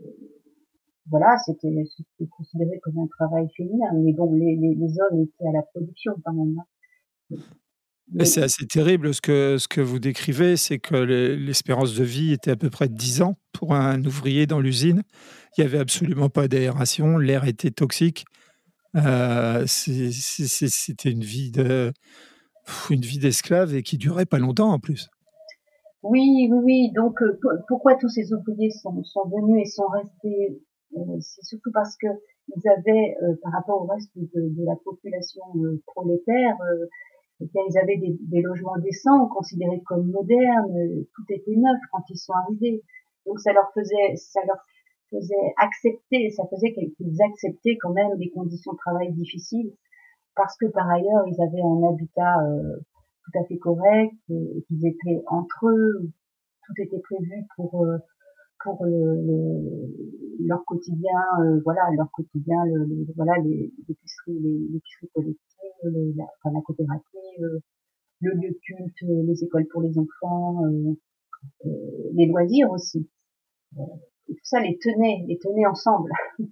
voilà, c'était, c'était considéré comme un travail féminin. Mais bon, les, les, les hommes étaient à la production quand même. Hein. Et Mais, c'est assez terrible ce que ce que vous décrivez, c'est que l'e l'espérance de vie était à peu près de dix ans pour un ouvrier dans l'usine. Il y avait absolument pas d'aération, l'air était toxique. Heu, c'est c'est c'est c'était une vie de une vie d'esclave et qui durait pas longtemps en plus. oui, oui, oui. Donc, euh, pourquoi tous ces ouvriers sont, sont venus et sont restés euh, c'est surtout parce que ils avaient, euh, par rapport au reste de, de la population euh, prolétaire, euh, eh bien, ils avaient des, des logements décents, considérés comme modernes, euh, tout était neuf quand ils sont arrivés. Donc ça leur faisait, ça leur faisait accepter, ça faisait qu'ils acceptaient quand même des conditions de travail difficiles, parce que par ailleurs ils avaient un habitat euh, tout à fait correct, et qu'ils étaient entre eux, tout était prévu pour euh, pour le, le- leur quotidien, euh, voilà, leur quotidien, le, le- voilà, les l'épicerie, les l'épicerie collective, le- la, enfin, la coopérative, euh, le lieu de culte, euh, les écoles pour les enfants, euh, euh, les loisirs aussi. Euh, et tout ça les tenait, les tenait ensemble.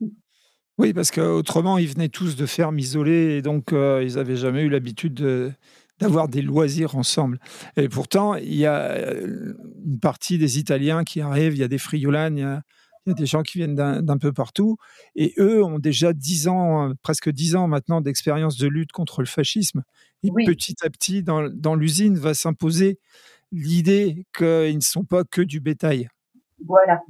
Oui, parce qu'autrement, ils venaient tous de fermes isolées et donc euh, ils n'avaient jamais eu l'habitude de- d'avoir des loisirs ensemble. Et pourtant, il y a euh, une partie des Italiens qui arrivent, il y a des Friulans, il y a, il y a des gens qui viennent d'un d'un peu partout, et eux ont déjà dix ans, euh, presque dix ans maintenant d'expérience de lutte contre le fascisme. Et Oui, petit à petit, dans, dans l'usine, va s'imposer l'idée qu'ils ne sont pas que du bétail. voilà.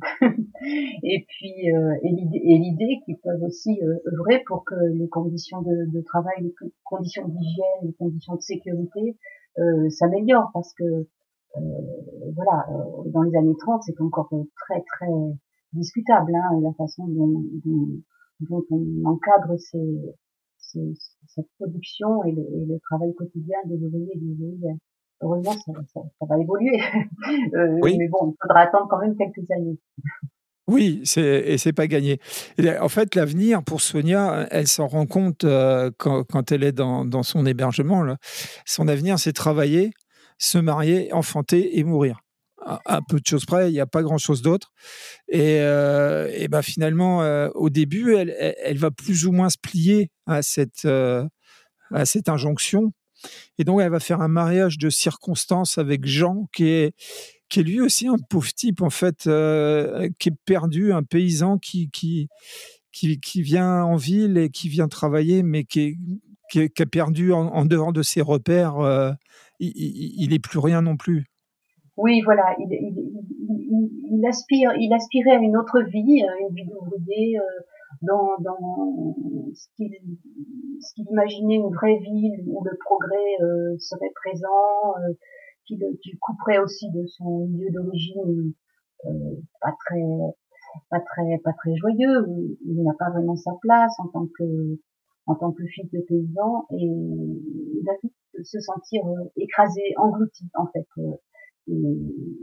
Et puis euh, et l'idée et l'idée qu'ils peuvent aussi euh, œuvrer pour que les conditions de, de travail, les co- conditions d'hygiène, les conditions de sécurité euh, s'améliorent parce que euh, voilà, euh, dans les années trente, c'est encore euh, très très discutable hein, la façon dont, dont, dont on encadre ces, ces- cette production et le, et le travail quotidien des ouvriers et des ouvrières. Heureusement, ça, ça, ça va évoluer, euh, Oui. mais bon, il faudra attendre quand même quelques années. Oui, c'est et c'est pas gagné. Et là, en fait, l'avenir pour Sonia, elle s'en rend compte, heu, quand quand elle est dans dans son hébergement là. Son avenir, c'est travailler, se marier, enfanter et mourir. À à peu de choses près, il y a pas grand-chose d'autre et heu et bah, finalement, heu, au début, elle elle elle va plus ou moins se plier à cette, heu, à cette injonction et donc elle va faire un mariage de circonstances avec Jean qui est qui est lui aussi un pauvre type en fait, heu, qui est perdu, un paysan qui qui qui qui vient en ville et qui vient travailler, mais qui est qui est qui a perdu en en dehors de ses repères, heu, il il il est plus rien non plus. Oui, voilà, il, il, il, il- il aspire, il aspirait à une autre vie, euh, une vie d'ouvrier, euh, dans, dans ce qu'il, ce qu'il imaginait une vraie ville où le progrès euh, serait présent, euh, qu'il, qu'il couperait aussi de son lieu d'origine, euh, pas très, pas très, pas très joyeux, où il n'a pas vraiment sa place en tant que, en tant que fils de paysan, et il a pu se sentir euh, écrasé, englouti en fait. euh, et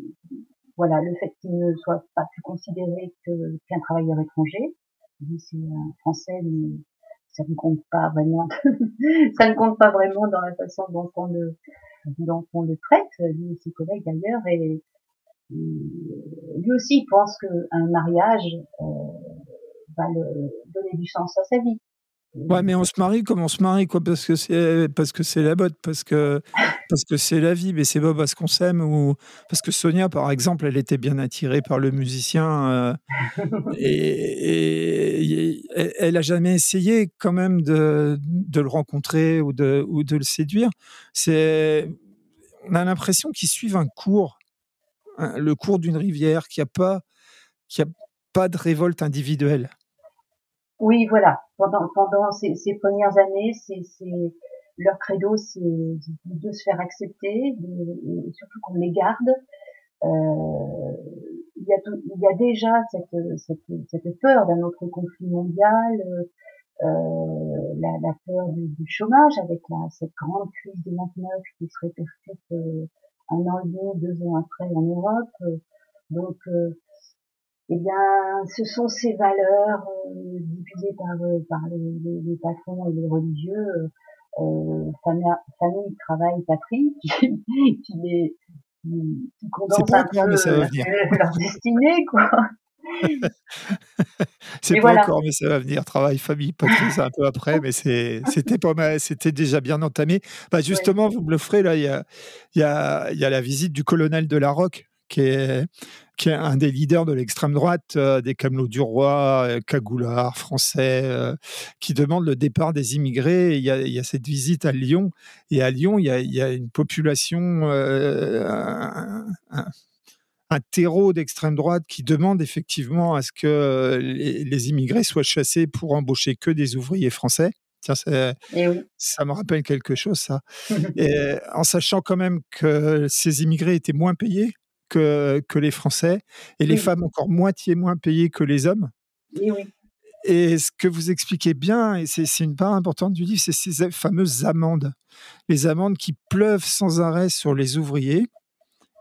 voilà, le fait qu'il ne soit pas plus considéré que, qu'un travailleur étranger, lui c'est un Français, mais ça ne compte pas vraiment, ça ne compte pas vraiment dans la façon dont on le, dont on le traite, lui et ses collègues d'ailleurs, et, et lui aussi pense qu'un mariage euh, va le, donner du sens à sa vie. Ouais, mais on se marie comme on se marie, quoi, parce que c'est parce que c'est la botte, parce que parce que c'est la vie, mais c'est pas parce qu'on s'aime ou parce que Sonia, par exemple, elle était bien attirée par le musicien, heu et et elle elle a jamais essayé quand même de de le rencontrer ou de ou de le séduire. C'est On a l'impression qu'ils suivent un cours, un le cours d'une rivière, qu'il y a pas qu'il y a pas de révolte individuelle. Oui, voilà. Pendant, pendant ces, ces premières années, c'est, c'est, leur credo, c'est de se faire accepter, de, et surtout qu'on les garde. Euh, il y a tout, il y a déjà cette, cette, cette peur d'un autre conflit mondial, euh, la, la peur du, du chômage avec la, cette grande crise de vingt-neuf qui se répercute euh, un an et demi, deux ans après en Europe. Donc, euh, eh bien, ce sont ces valeurs euh, diffusées par, euh, par les, les, les patrons et les religieux, euh, famille, famille, travail, patrie, qui, qui, les, qui, qui C'est condensent pas un encore, mais ça peu va venir. leur destinée, quoi. C'est Et pas voilà. encore, mais ça va venir. Travail, famille, patrie, c'est un peu après, mais c'est c'était pas mal, c'était déjà bien entamé. Bah, Oui, justement, vous me le ferez là, il y a il y a il y a la visite du colonel de Larocque, qui est qui est un des leaders de l'extrême droite, heu, des Camelots du Roi, heu, cagoulards français, heu, qui demande le départ des immigrés. Et il y a il y a cette visite à Lyon et à Lyon, il y a il y a une population, heu, un un un terreau d'extrême droite qui demande effectivement à ce que euh, les, les immigrés soient chassés pour embaucher que des ouvriers français. Tiens, c'est- et oui. ça me rappelle quelque chose, ça. Et en sachant quand même que ces immigrés étaient moins payés que, que les Français et les Oui, femmes encore moitié moins payées que les hommes. et oui. Et ce que vous expliquez bien, et c'est c'est une part importante du livre, c'est ces fameuses amendes. Les amendes qui pleuvent sans arrêt sur les ouvriers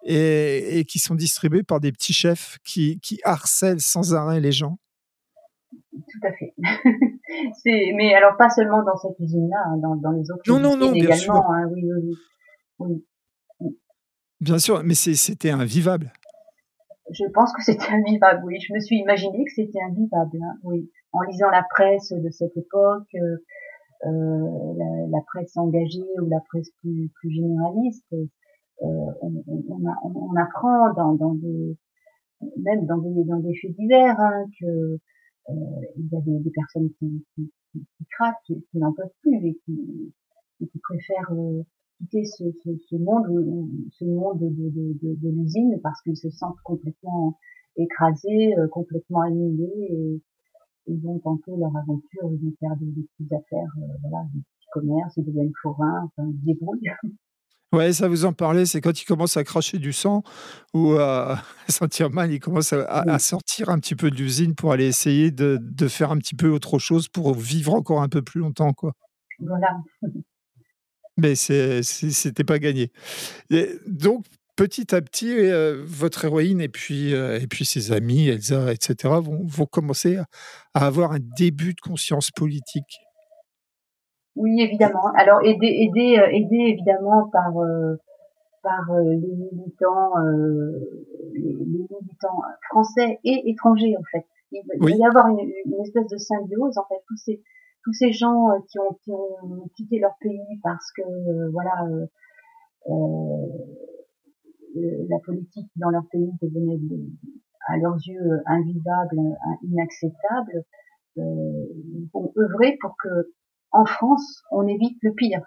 et, et qui sont distribués par des petits chefs qui, qui harcèlent sans arrêt les gens. Tout à fait. C'est, mais alors pas seulement dans cette usine-là, hein, dans, dans les autres Non, non, non, usines bien sûr. également. Hein, oui, oui, oui. oui. Bien sûr, mais c'est, c'était invivable. Je pense que c'était invivable, oui. Je me suis imaginé que c'était invivable, hein, oui. En lisant la presse de cette époque, euh, euh, la, la presse engagée ou la presse plus, plus généraliste, euh, on, on, a, on, apprend dans, dans des, même dans des, dans des faits divers, hein, que euh, il y a des, des personnes qui, qui, qui, qui craquent, qui, qui n'en peuvent plus et qui, et qui préfèrent euh, quitter ce, ce, ce monde, ce monde de, de, de, de l'usine parce qu'ils se sentent complètement écrasés, euh, complètement annihilés et ils vont tenter leur aventure, ils vont faire des, des petites affaires, euh, voilà, des petits commerces, ils deviennent forains, enfin, ils se débrouillent. Ouais, ça vous en parlait, c'est quand ils commencent à cracher du sang ou à sentir mal, ils commencent à, à- à Oui, sortir un petit peu de l'usine pour aller essayer de, de faire un petit peu autre chose pour vivre encore un peu plus longtemps, quoi. voilà. Mais c'est, c'est- c'était pas gagné. Et donc, petit à petit, euh, votre héroïne et puis, euh, et puis ses amis, Elsa, et cetera, vont, vont commencer à, à avoir un début de conscience politique. Oui, évidemment. Alors aider, aider, euh, aider évidemment par euh, par euh, les militants, euh, les, les militants français et étrangers en fait. Il va, il va Oui, y avoir une, une espèce de symbiose en fait. Tous ces tous ces gens euh, qui ont qui ont quitté leur pays parce que euh, voilà euh, euh, la politique dans leur pays devenait de- à leurs yeux euh, invivable, euh, inacceptable. Euh, ils vont œuvrer pour que en France on évite le pire.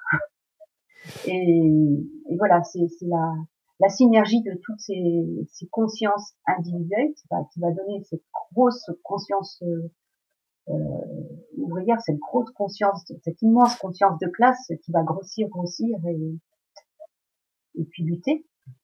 Et, et voilà, c'est c'est la, la synergie de toutes ces, ces consciences individuelles qui va, qui va donner cette grosse conscience euh, euh, ouvrière, cette grosse conscience, cette immense conscience de classe qui va grossir, grossir et, et puis lutter.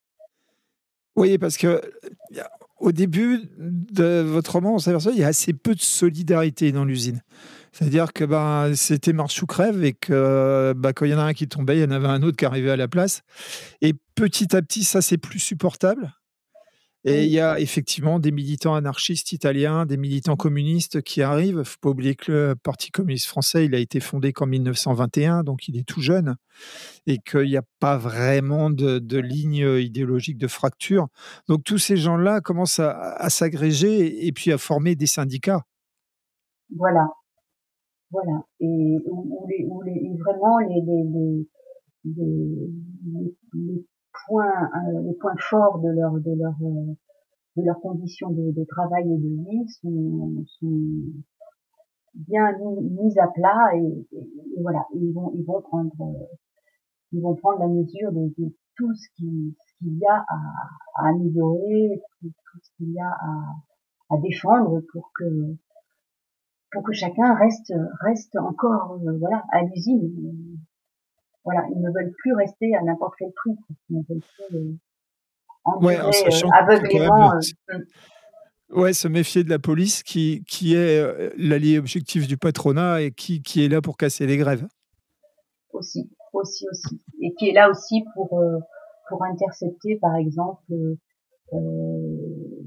oui, parce que y a- au début de votre roman, on s'aperçoit qu'il y a assez peu de solidarité dans l'usine. C'est-à-dire que ben, c'était marche ou crève et que ben, quand il y en a un qui tombait, il y en avait un autre qui arrivait à la place. Et petit à petit, ça, c'est plus supportable. Et il Oui, y a effectivement des militants anarchistes italiens, des militants communistes qui arrivent. Il ne faut pas oublier que le Parti communiste français, il a été fondé qu'en mille neuf cent vingt et un, donc il est tout jeune, et qu'il n'y a pas vraiment de, de ligne idéologique de fracture. Donc tous ces gens-là commencent à, à s'agréger et puis à former des syndicats. voilà, voilà. Et où, où les, où les, et vraiment les, les, les, les, les, les points, euh, les points forts de leur, de leur, euh, de leurs conditions de, de travail et de vie sont, sont bien mis, mis à plat et, et, et voilà, ils vont ils vont prendre euh, ils vont prendre la mesure de, de tout ce qui ce qu'il y a à, à améliorer, tout, tout ce qu'il y a à, à défendre pour que pour que chacun reste reste encore euh, voilà à l'usine. Voilà, ils ne veulent plus rester à n'importe quel prix. Ils ne veulent plus euh, Ouais, en endurer euh, sachant qu'il faut quand même aveuglément. Euh, ouais, se méfier de la police qui, qui est euh, l'allié objectif du patronat et qui, qui est là pour casser les grèves. aussi, aussi, aussi, et qui est là aussi pour euh, pour intercepter, par exemple, euh,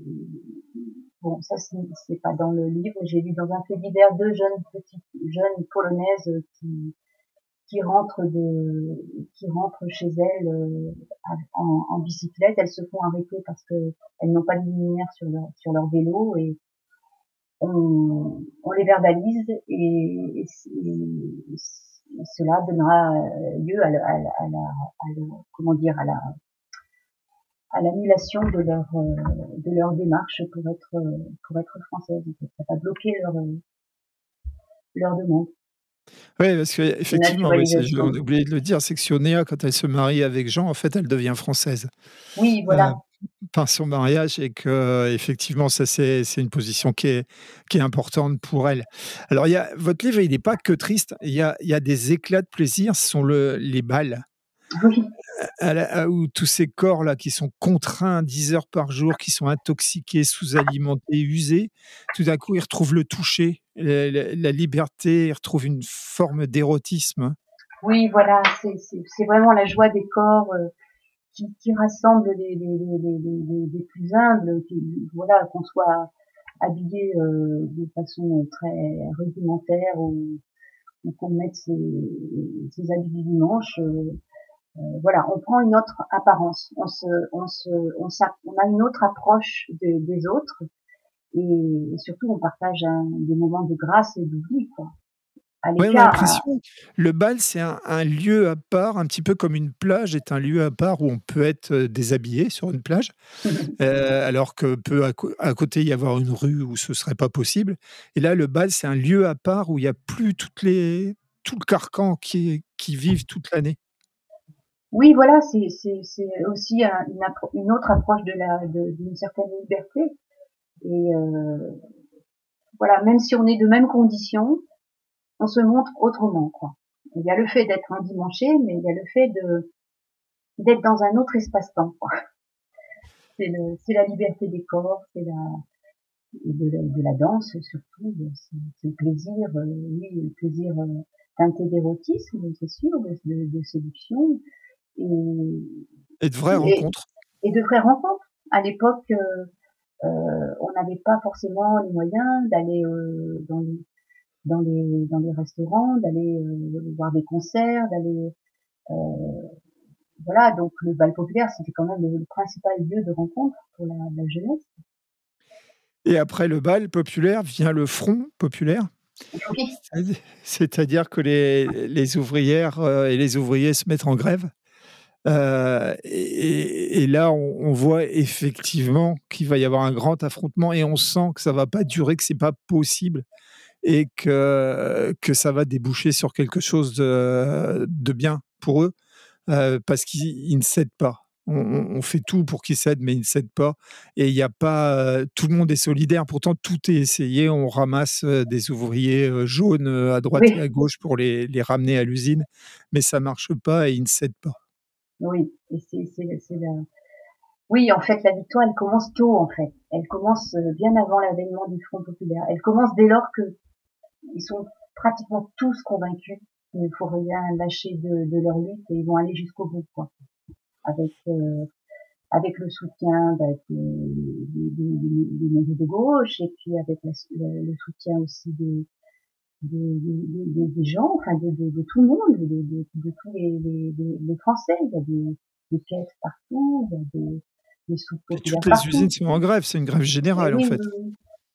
bon, ça c'est c'est pas dans le livre, j'ai lu dans un fait divers deux jeunes petites jeunes polonaises qui qui rentrent de qui rentrent chez elles euh, en, en bicyclette, elles se font arrêter parce que elles n'ont pas de lumière sur leur sur leur vélo et on, on les verbalise et, et, et cela donnera lieu à, la, à, la, à, la, à la, comment dire, à la, à l'annulation de leur, de leur démarche pour être, pour être française. Ça va bloquer leur, leur demande Oui, parce de qu'effectivement, oui, c'est- on naturalisation. a oublié de le dire, c'est que Sionéa, quand elle se marie avec Jean, en fait, elle devient française Oui, euh, voilà. par son mariage et que effectivement, ça c'est c'est une position qui est, qui est importante pour elle. Alors, il y a, votre livre, il n'est pas que triste, il y a, il y a des éclats de plaisir, ce sont le, les balles. Oui, À la- à- où tous ces corps-là qui sont contraints dix heures par jour, qui sont intoxiqués, sous-alimentés, usés, tout d'un coup, ils retrouvent le toucher, la, la- la liberté, ils retrouvent une forme d'érotisme. oui, voilà. C'est, c'est, c'est vraiment la joie des corps euh, qui, qui rassemble les, les, les, les, les, les plus humbles, qui, voilà, qu'on soit habillé euh, de façon très rudimentaire ou, ou qu'on mette ses, ses habits du dimanche. Euh, euh, voilà, on prend une autre apparence, on se, on se, on, s'a- on a une autre approche de- des autres et, et surtout on partage un, des moments de grâce et d'oubli, quoi. À Ouais, on a l'écart, à- l'impression, le bal, c'est un un lieu à part, un petit peu comme une plage est un lieu à part où on peut être, heu, déshabillé sur une plage, heu, alors que peut à cô à côté y avoir une rue où ce serait pas possible. Et là, le bal, c'est un lieu à part où il y a plus toutes les tout le carcan qui est qui vivent toute l'année. oui, voilà, c'est, c'est, c'est aussi un- une, appro- une autre approche de la, de- d'une certaine liberté. Et euh, voilà, même si on est de même condition, on se montre autrement, quoi. Il y a le fait d'être endimanché, mais il y a le fait de d'être dans un autre espace-temps, quoi. C'est le, c'est la liberté des corps, c'est la, et de, la de la danse surtout, c'est, c'est le plaisir, euh, oui, le plaisir euh, teinté d'érotisme, c'est sûr, de, de, de séduction et, Et de vraies et, rencontres. et de vraies rencontres. À l'époque, euh, euh, on n'avait pas forcément les moyens d'aller euh, dans les dans les dans les restaurants, d'aller euh, voir des concerts, d'aller euh, voilà, donc le bal populaire c'était quand même le, le principal lieu de rencontre pour la, la jeunesse. Et après le bal populaire vient le front populaire. Oui, C'est-à-dire c'est-à-dire que les les ouvrières, heu, et les ouvriers se mettent en grève. Heu et et là, on on voit effectivement qu'il va y avoir un grand affrontement et on sent que ça va pas durer, que c'est pas possible et que que ça va déboucher sur quelque chose de de bien pour eux, heu, parce qu'ils ils ne cèdent pas. On on on fait tout pour qu'ils cèdent, mais ils ne cèdent pas et il y a pas, heu, tout le monde est solidaire. Pourtant, tout est essayé. On ramasse, heu, des ouvriers, heu, jaunes, heu, à droite et oui, à gauche pour les les ramener à l'usine, mais ça marche pas et ils ne cèdent pas. oui. Et c'est, c'est, c'est la... Oui, en fait, la victoire, elle commence tôt, en fait. Elle commence euh, bien avant l'avènement du Front populaire. Elle commence dès lors que ils sont pratiquement tous convaincus qu'il ne faut rien lâcher de, de leur lutte et ils vont aller jusqu'au bout, quoi. Avec euh, avec le soutien bah, des, des, des, des mairies de gauche et puis avec la, le, le soutien aussi des, des, des, des gens, enfin de, de, de tout le monde, de, de, de tous les, les, les Français. Il y a des, des quêtes partout, il y a des, des soupes Puis populaires toutes les usines partout. sont en grève, c'est une grève Et générale, en oui, fait. oui, oui.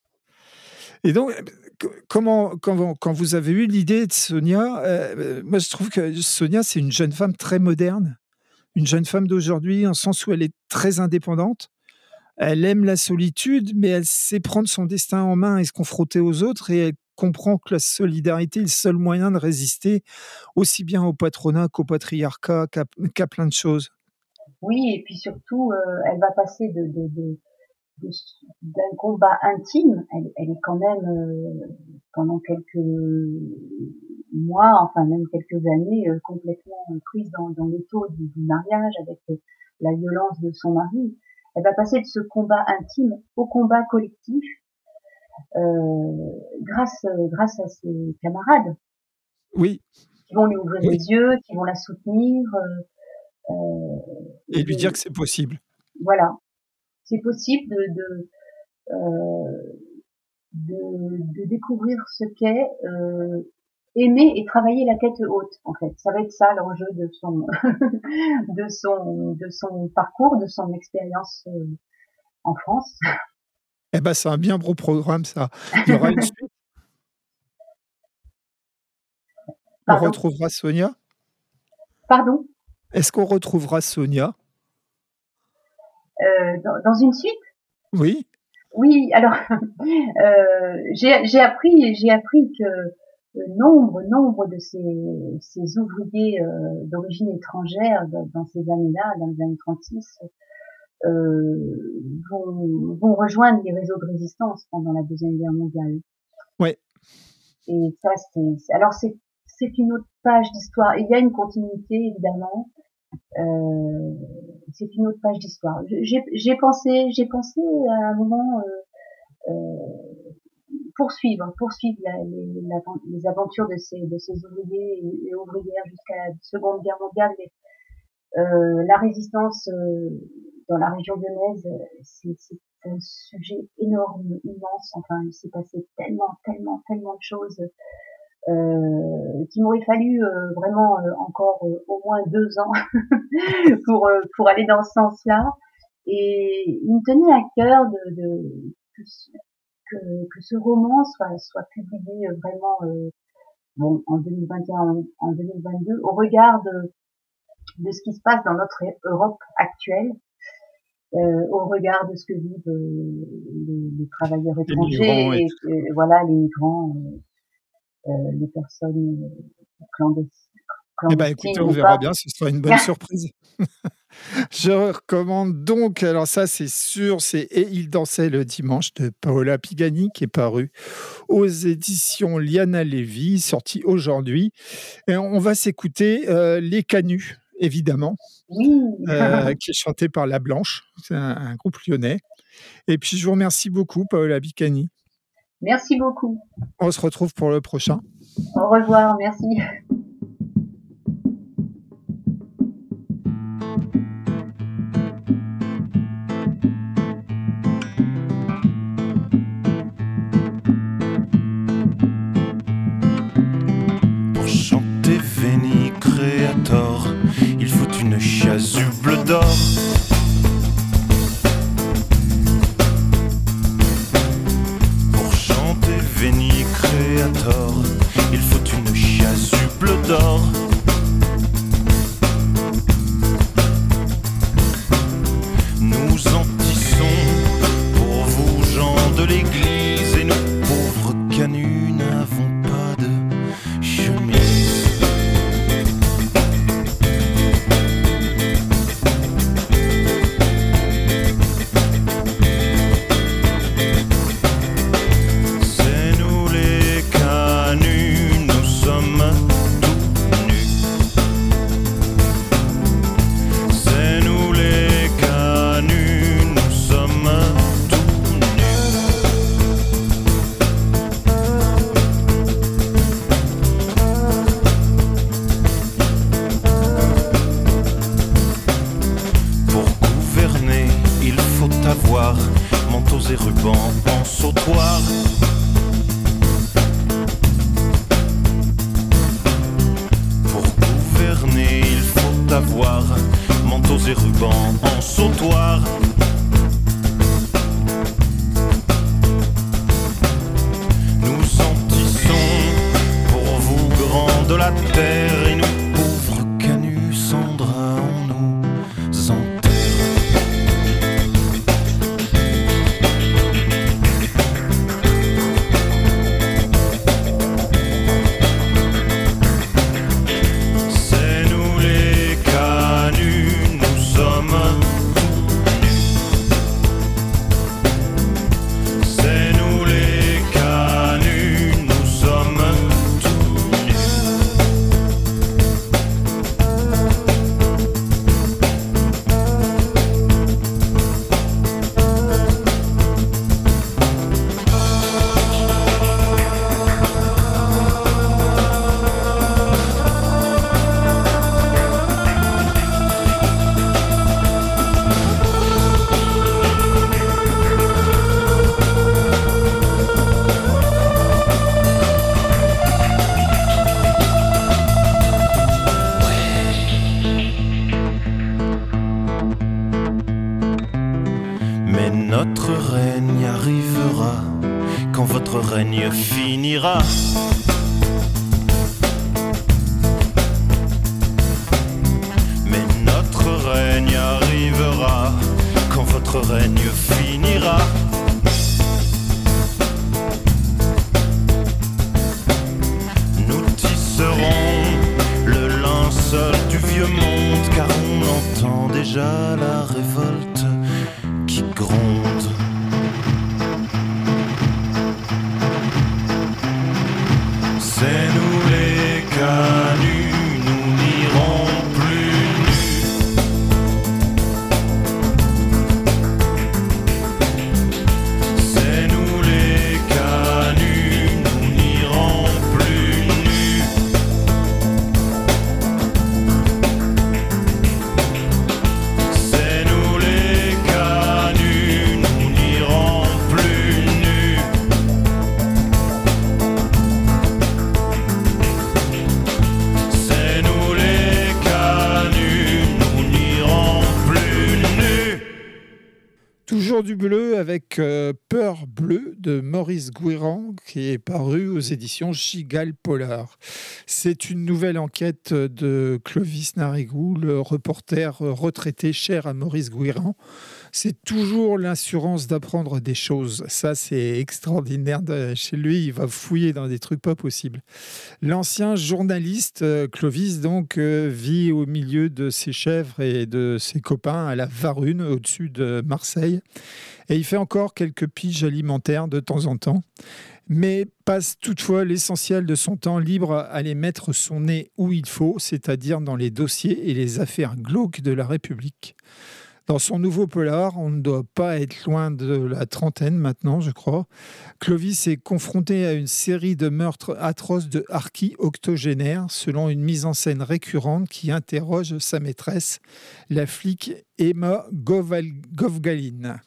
Et donc, heu, co comment quand vous quand vous avez eu l'idée de Sonia, heu, moi je trouve que Sonia, c'est une jeune femme très moderne, une jeune femme d'aujourd'hui, en sens où elle est très indépendante. Elle aime la solitude, mais elle sait prendre son destin en main et se confronter aux autres et elle comprend que la solidarité est le seul moyen de résister aussi bien au patronat qu'au patriarcat, qu'à qu'à plein de choses. Oui, et puis surtout, euh, elle va passer de, de, de, de- d'un combat intime. Elle, elle est quand même euh, pendant quelques mois, enfin même quelques années, euh, complètement prise dans, dans l'étau du, du mariage avec euh, la violence de son mari. Elle va passer de ce combat intime au combat collectif euh, grâce euh, grâce à ses camarades Oui, qui vont lui ouvrir oui, les yeux, qui vont la soutenir. Euh, euh, et lui dire de, que c'est possible. voilà, c'est possible de, de euh, de, de découvrir ce qu'est euh, aimer et travailler la tête haute, en fait. Ça va être ça l'enjeu de son de son de son parcours, de son expérience euh, en France. Eh ben, c'est un bien gros programme ça. Il y aura une suite? On Pardon, retrouvera Sonia? pardon. Est-ce qu'on retrouvera Sonia? Euh, dans, dans une suite. Oui? Oui, alors euh, j'ai j'ai appris j'ai appris que euh, nombre nombre de ces ces ouvriers euh, d'origine étrangère dans, dans ces années-là, dans les années trente-six, euh, vont, vont rejoindre les réseaux de résistance pendant la Deuxième Guerre mondiale. Ouais. Et ça, c'est, alors c'est, c'est une autre page d'histoire. Il y a une continuité, évidemment. Euh, c'est une autre page d'histoire. J'ai, j'ai pensé, j'ai pensé à un moment euh, euh, poursuivre, poursuivre la, les, la, les aventures de ces, de ces ouvriers et, et ouvrières jusqu'à la Seconde Guerre mondiale. Mais Euh, la résistance euh, dans la région lyonnaise, c'est, c'est un sujet énorme, immense. Enfin, il s'est passé tellement, tellement, tellement de choses euh, qu'il m'aurait fallu euh, vraiment euh, encore euh, au moins deux ans pour euh, pour aller dans ce sens-là. Et il me tenait à cœur de, de que, que, que ce roman soit soit publié vraiment euh, bon en deux mille vingt et un, en, en deux mille vingt-deux, au regard de de ce qui se passe dans notre Europe actuelle, euh, au regard de ce que vivent euh, les, les travailleurs étrangers, migrants, et, et- et, voilà, les migrants, euh, euh, les personnes euh, clandestines. Eh ben, écoutez, on ou verra pas. bien, ce sera une bonne surprise. Je recommande donc, alors ça c'est sûr, c'est Et il dansait le dimanche de Paola Pigani qui est paru aux éditions Liana Lévy, sorti aujourd'hui. Et on va s'écouter euh, Les Canuts, évidemment, Oui. euh, qui est chanté par La Blanche, c'est un, un groupe lyonnais. Et puis je vous remercie beaucoup, Paola Pigani. Merci beaucoup. On se retrouve pour le prochain. Au revoir, merci. Pour chanter Veni Creator, il faut une chasuble d'or. Pour chanter Veni Creator, il faut une chasuble d'or. Nous en tissons pour vous gens de l'église, et nous pauvres canuts n'avons pas de chemise. C'est nous les canuts, nous sommes tout nus. C'est nous les canuts, nous sommes tout nus. Pour gouverner, il faut avoir manteaux et rubans en sautoir. Pour gouverner, il faut avoir manteaux et rubans en sautoir. Nous en tissons pour vous grands de la terre, et nous pauvres canuts sans drap on nous enterre. C'est nous les canuts, nous sommes tout nus. C'est nous les canuts, nous sommes tout nus. Mais notre règne arrivera quand votre règne finira. Mais notre règne arrivera quand votre règne finira. Nous tisserons le linceul du vieux monde, car on entend déjà la révolte qui gronde. C'est nous les canuts, nous n'irons plus nus. C'est nous les canuts, nous n'irons plus nus. Toujours du bleu avec euh, Peur bleue de Maurice Guéran qui est paru aux éditions Gigal Polar. C'est une nouvelle enquête de Clovis Narigou, le reporter retraité cher à Maurice Guéran. C'est toujours l'assurance d'apprendre des choses. Ça, c'est extraordinaire. De, chez lui, il va fouiller dans des trucs pas possibles. L'ancien journaliste euh, Clovis donc euh, vit au milieu de ses chèvres et de ses copains à la Varune, au-dessus de Marseille. Et il fait encore quelques piges alimentaires de temps en temps, mais passe toutefois l'essentiel de son temps libre à aller mettre son nez où il faut, c'est-à-dire dans les dossiers et les affaires glauques de la République. Dans son nouveau polar, on ne doit pas être loin de la trentaine maintenant, je crois. Clovis est confronté à une série de meurtres atroces de harkis octogénaires, selon une mise en scène récurrente qui interroge sa maîtresse, la flic Emma Goval- Govgalin.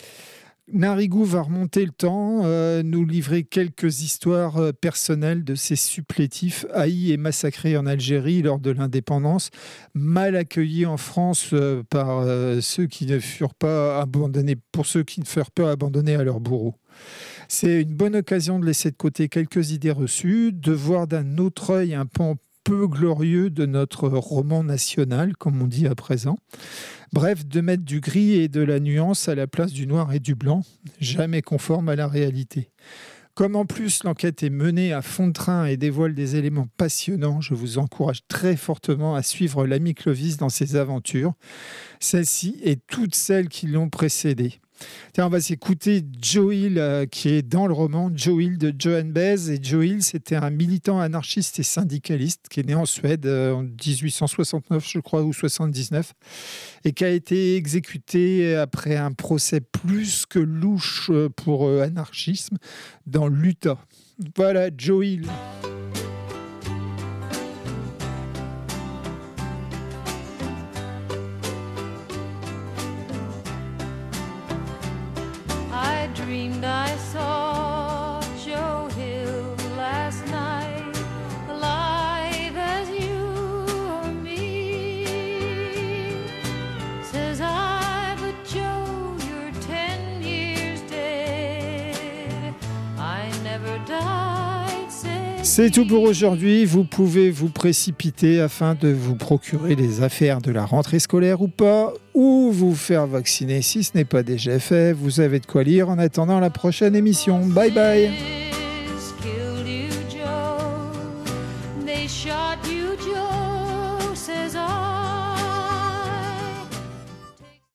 Narigou va remonter le temps, euh, nous livrer quelques histoires euh, personnelles de ces supplétifs haïs et massacrés en Algérie lors de l'indépendance, mal accueillis en France euh, par euh, ceux qui ne furent pas abandonnés, pour ceux qui ne furent pas abandonnés à leur bourreau. C'est une bonne occasion de laisser de côté quelques idées reçues, de voir d'un autre œil un pan peu glorieux de notre roman national, comme on dit à présent. Bref, de mettre du gris et de la nuance à la place du noir et du blanc, jamais conforme à la réalité. Comme en plus l'enquête est menée à fond de train et dévoile des éléments passionnants, je vous encourage très fortement à suivre l'ami Clovis dans ses aventures, celle-ci et toutes celles qui l'ont précédée. Tiens, on va s'écouter Joe Hill euh, qui est dans le roman, Joe Hill de Johan Baez. Et Joe Hill, c'était un militant anarchiste et syndicaliste qui est né en Suède euh, en dix-huit cent soixante-neuf, je crois, ou soixante-dix-neuf, et qui a été exécuté après un procès plus que louche pour euh, anarchisme dans l'Utah. Voilà, Joe Hill. I dreamed I saw Joe Hill last night, alive as you or me. Says I, but Joe, you're ten years dead. I never died. Said C'est tout pour aujourd'hui. Vous pouvez vous précipiter afin de vous procurer les affaires de la rentrée scolaire ou pas, ou vous faire vacciner si ce n'est pas déjà fait. Vous avez de quoi lire en attendant la prochaine émission. Bye bye.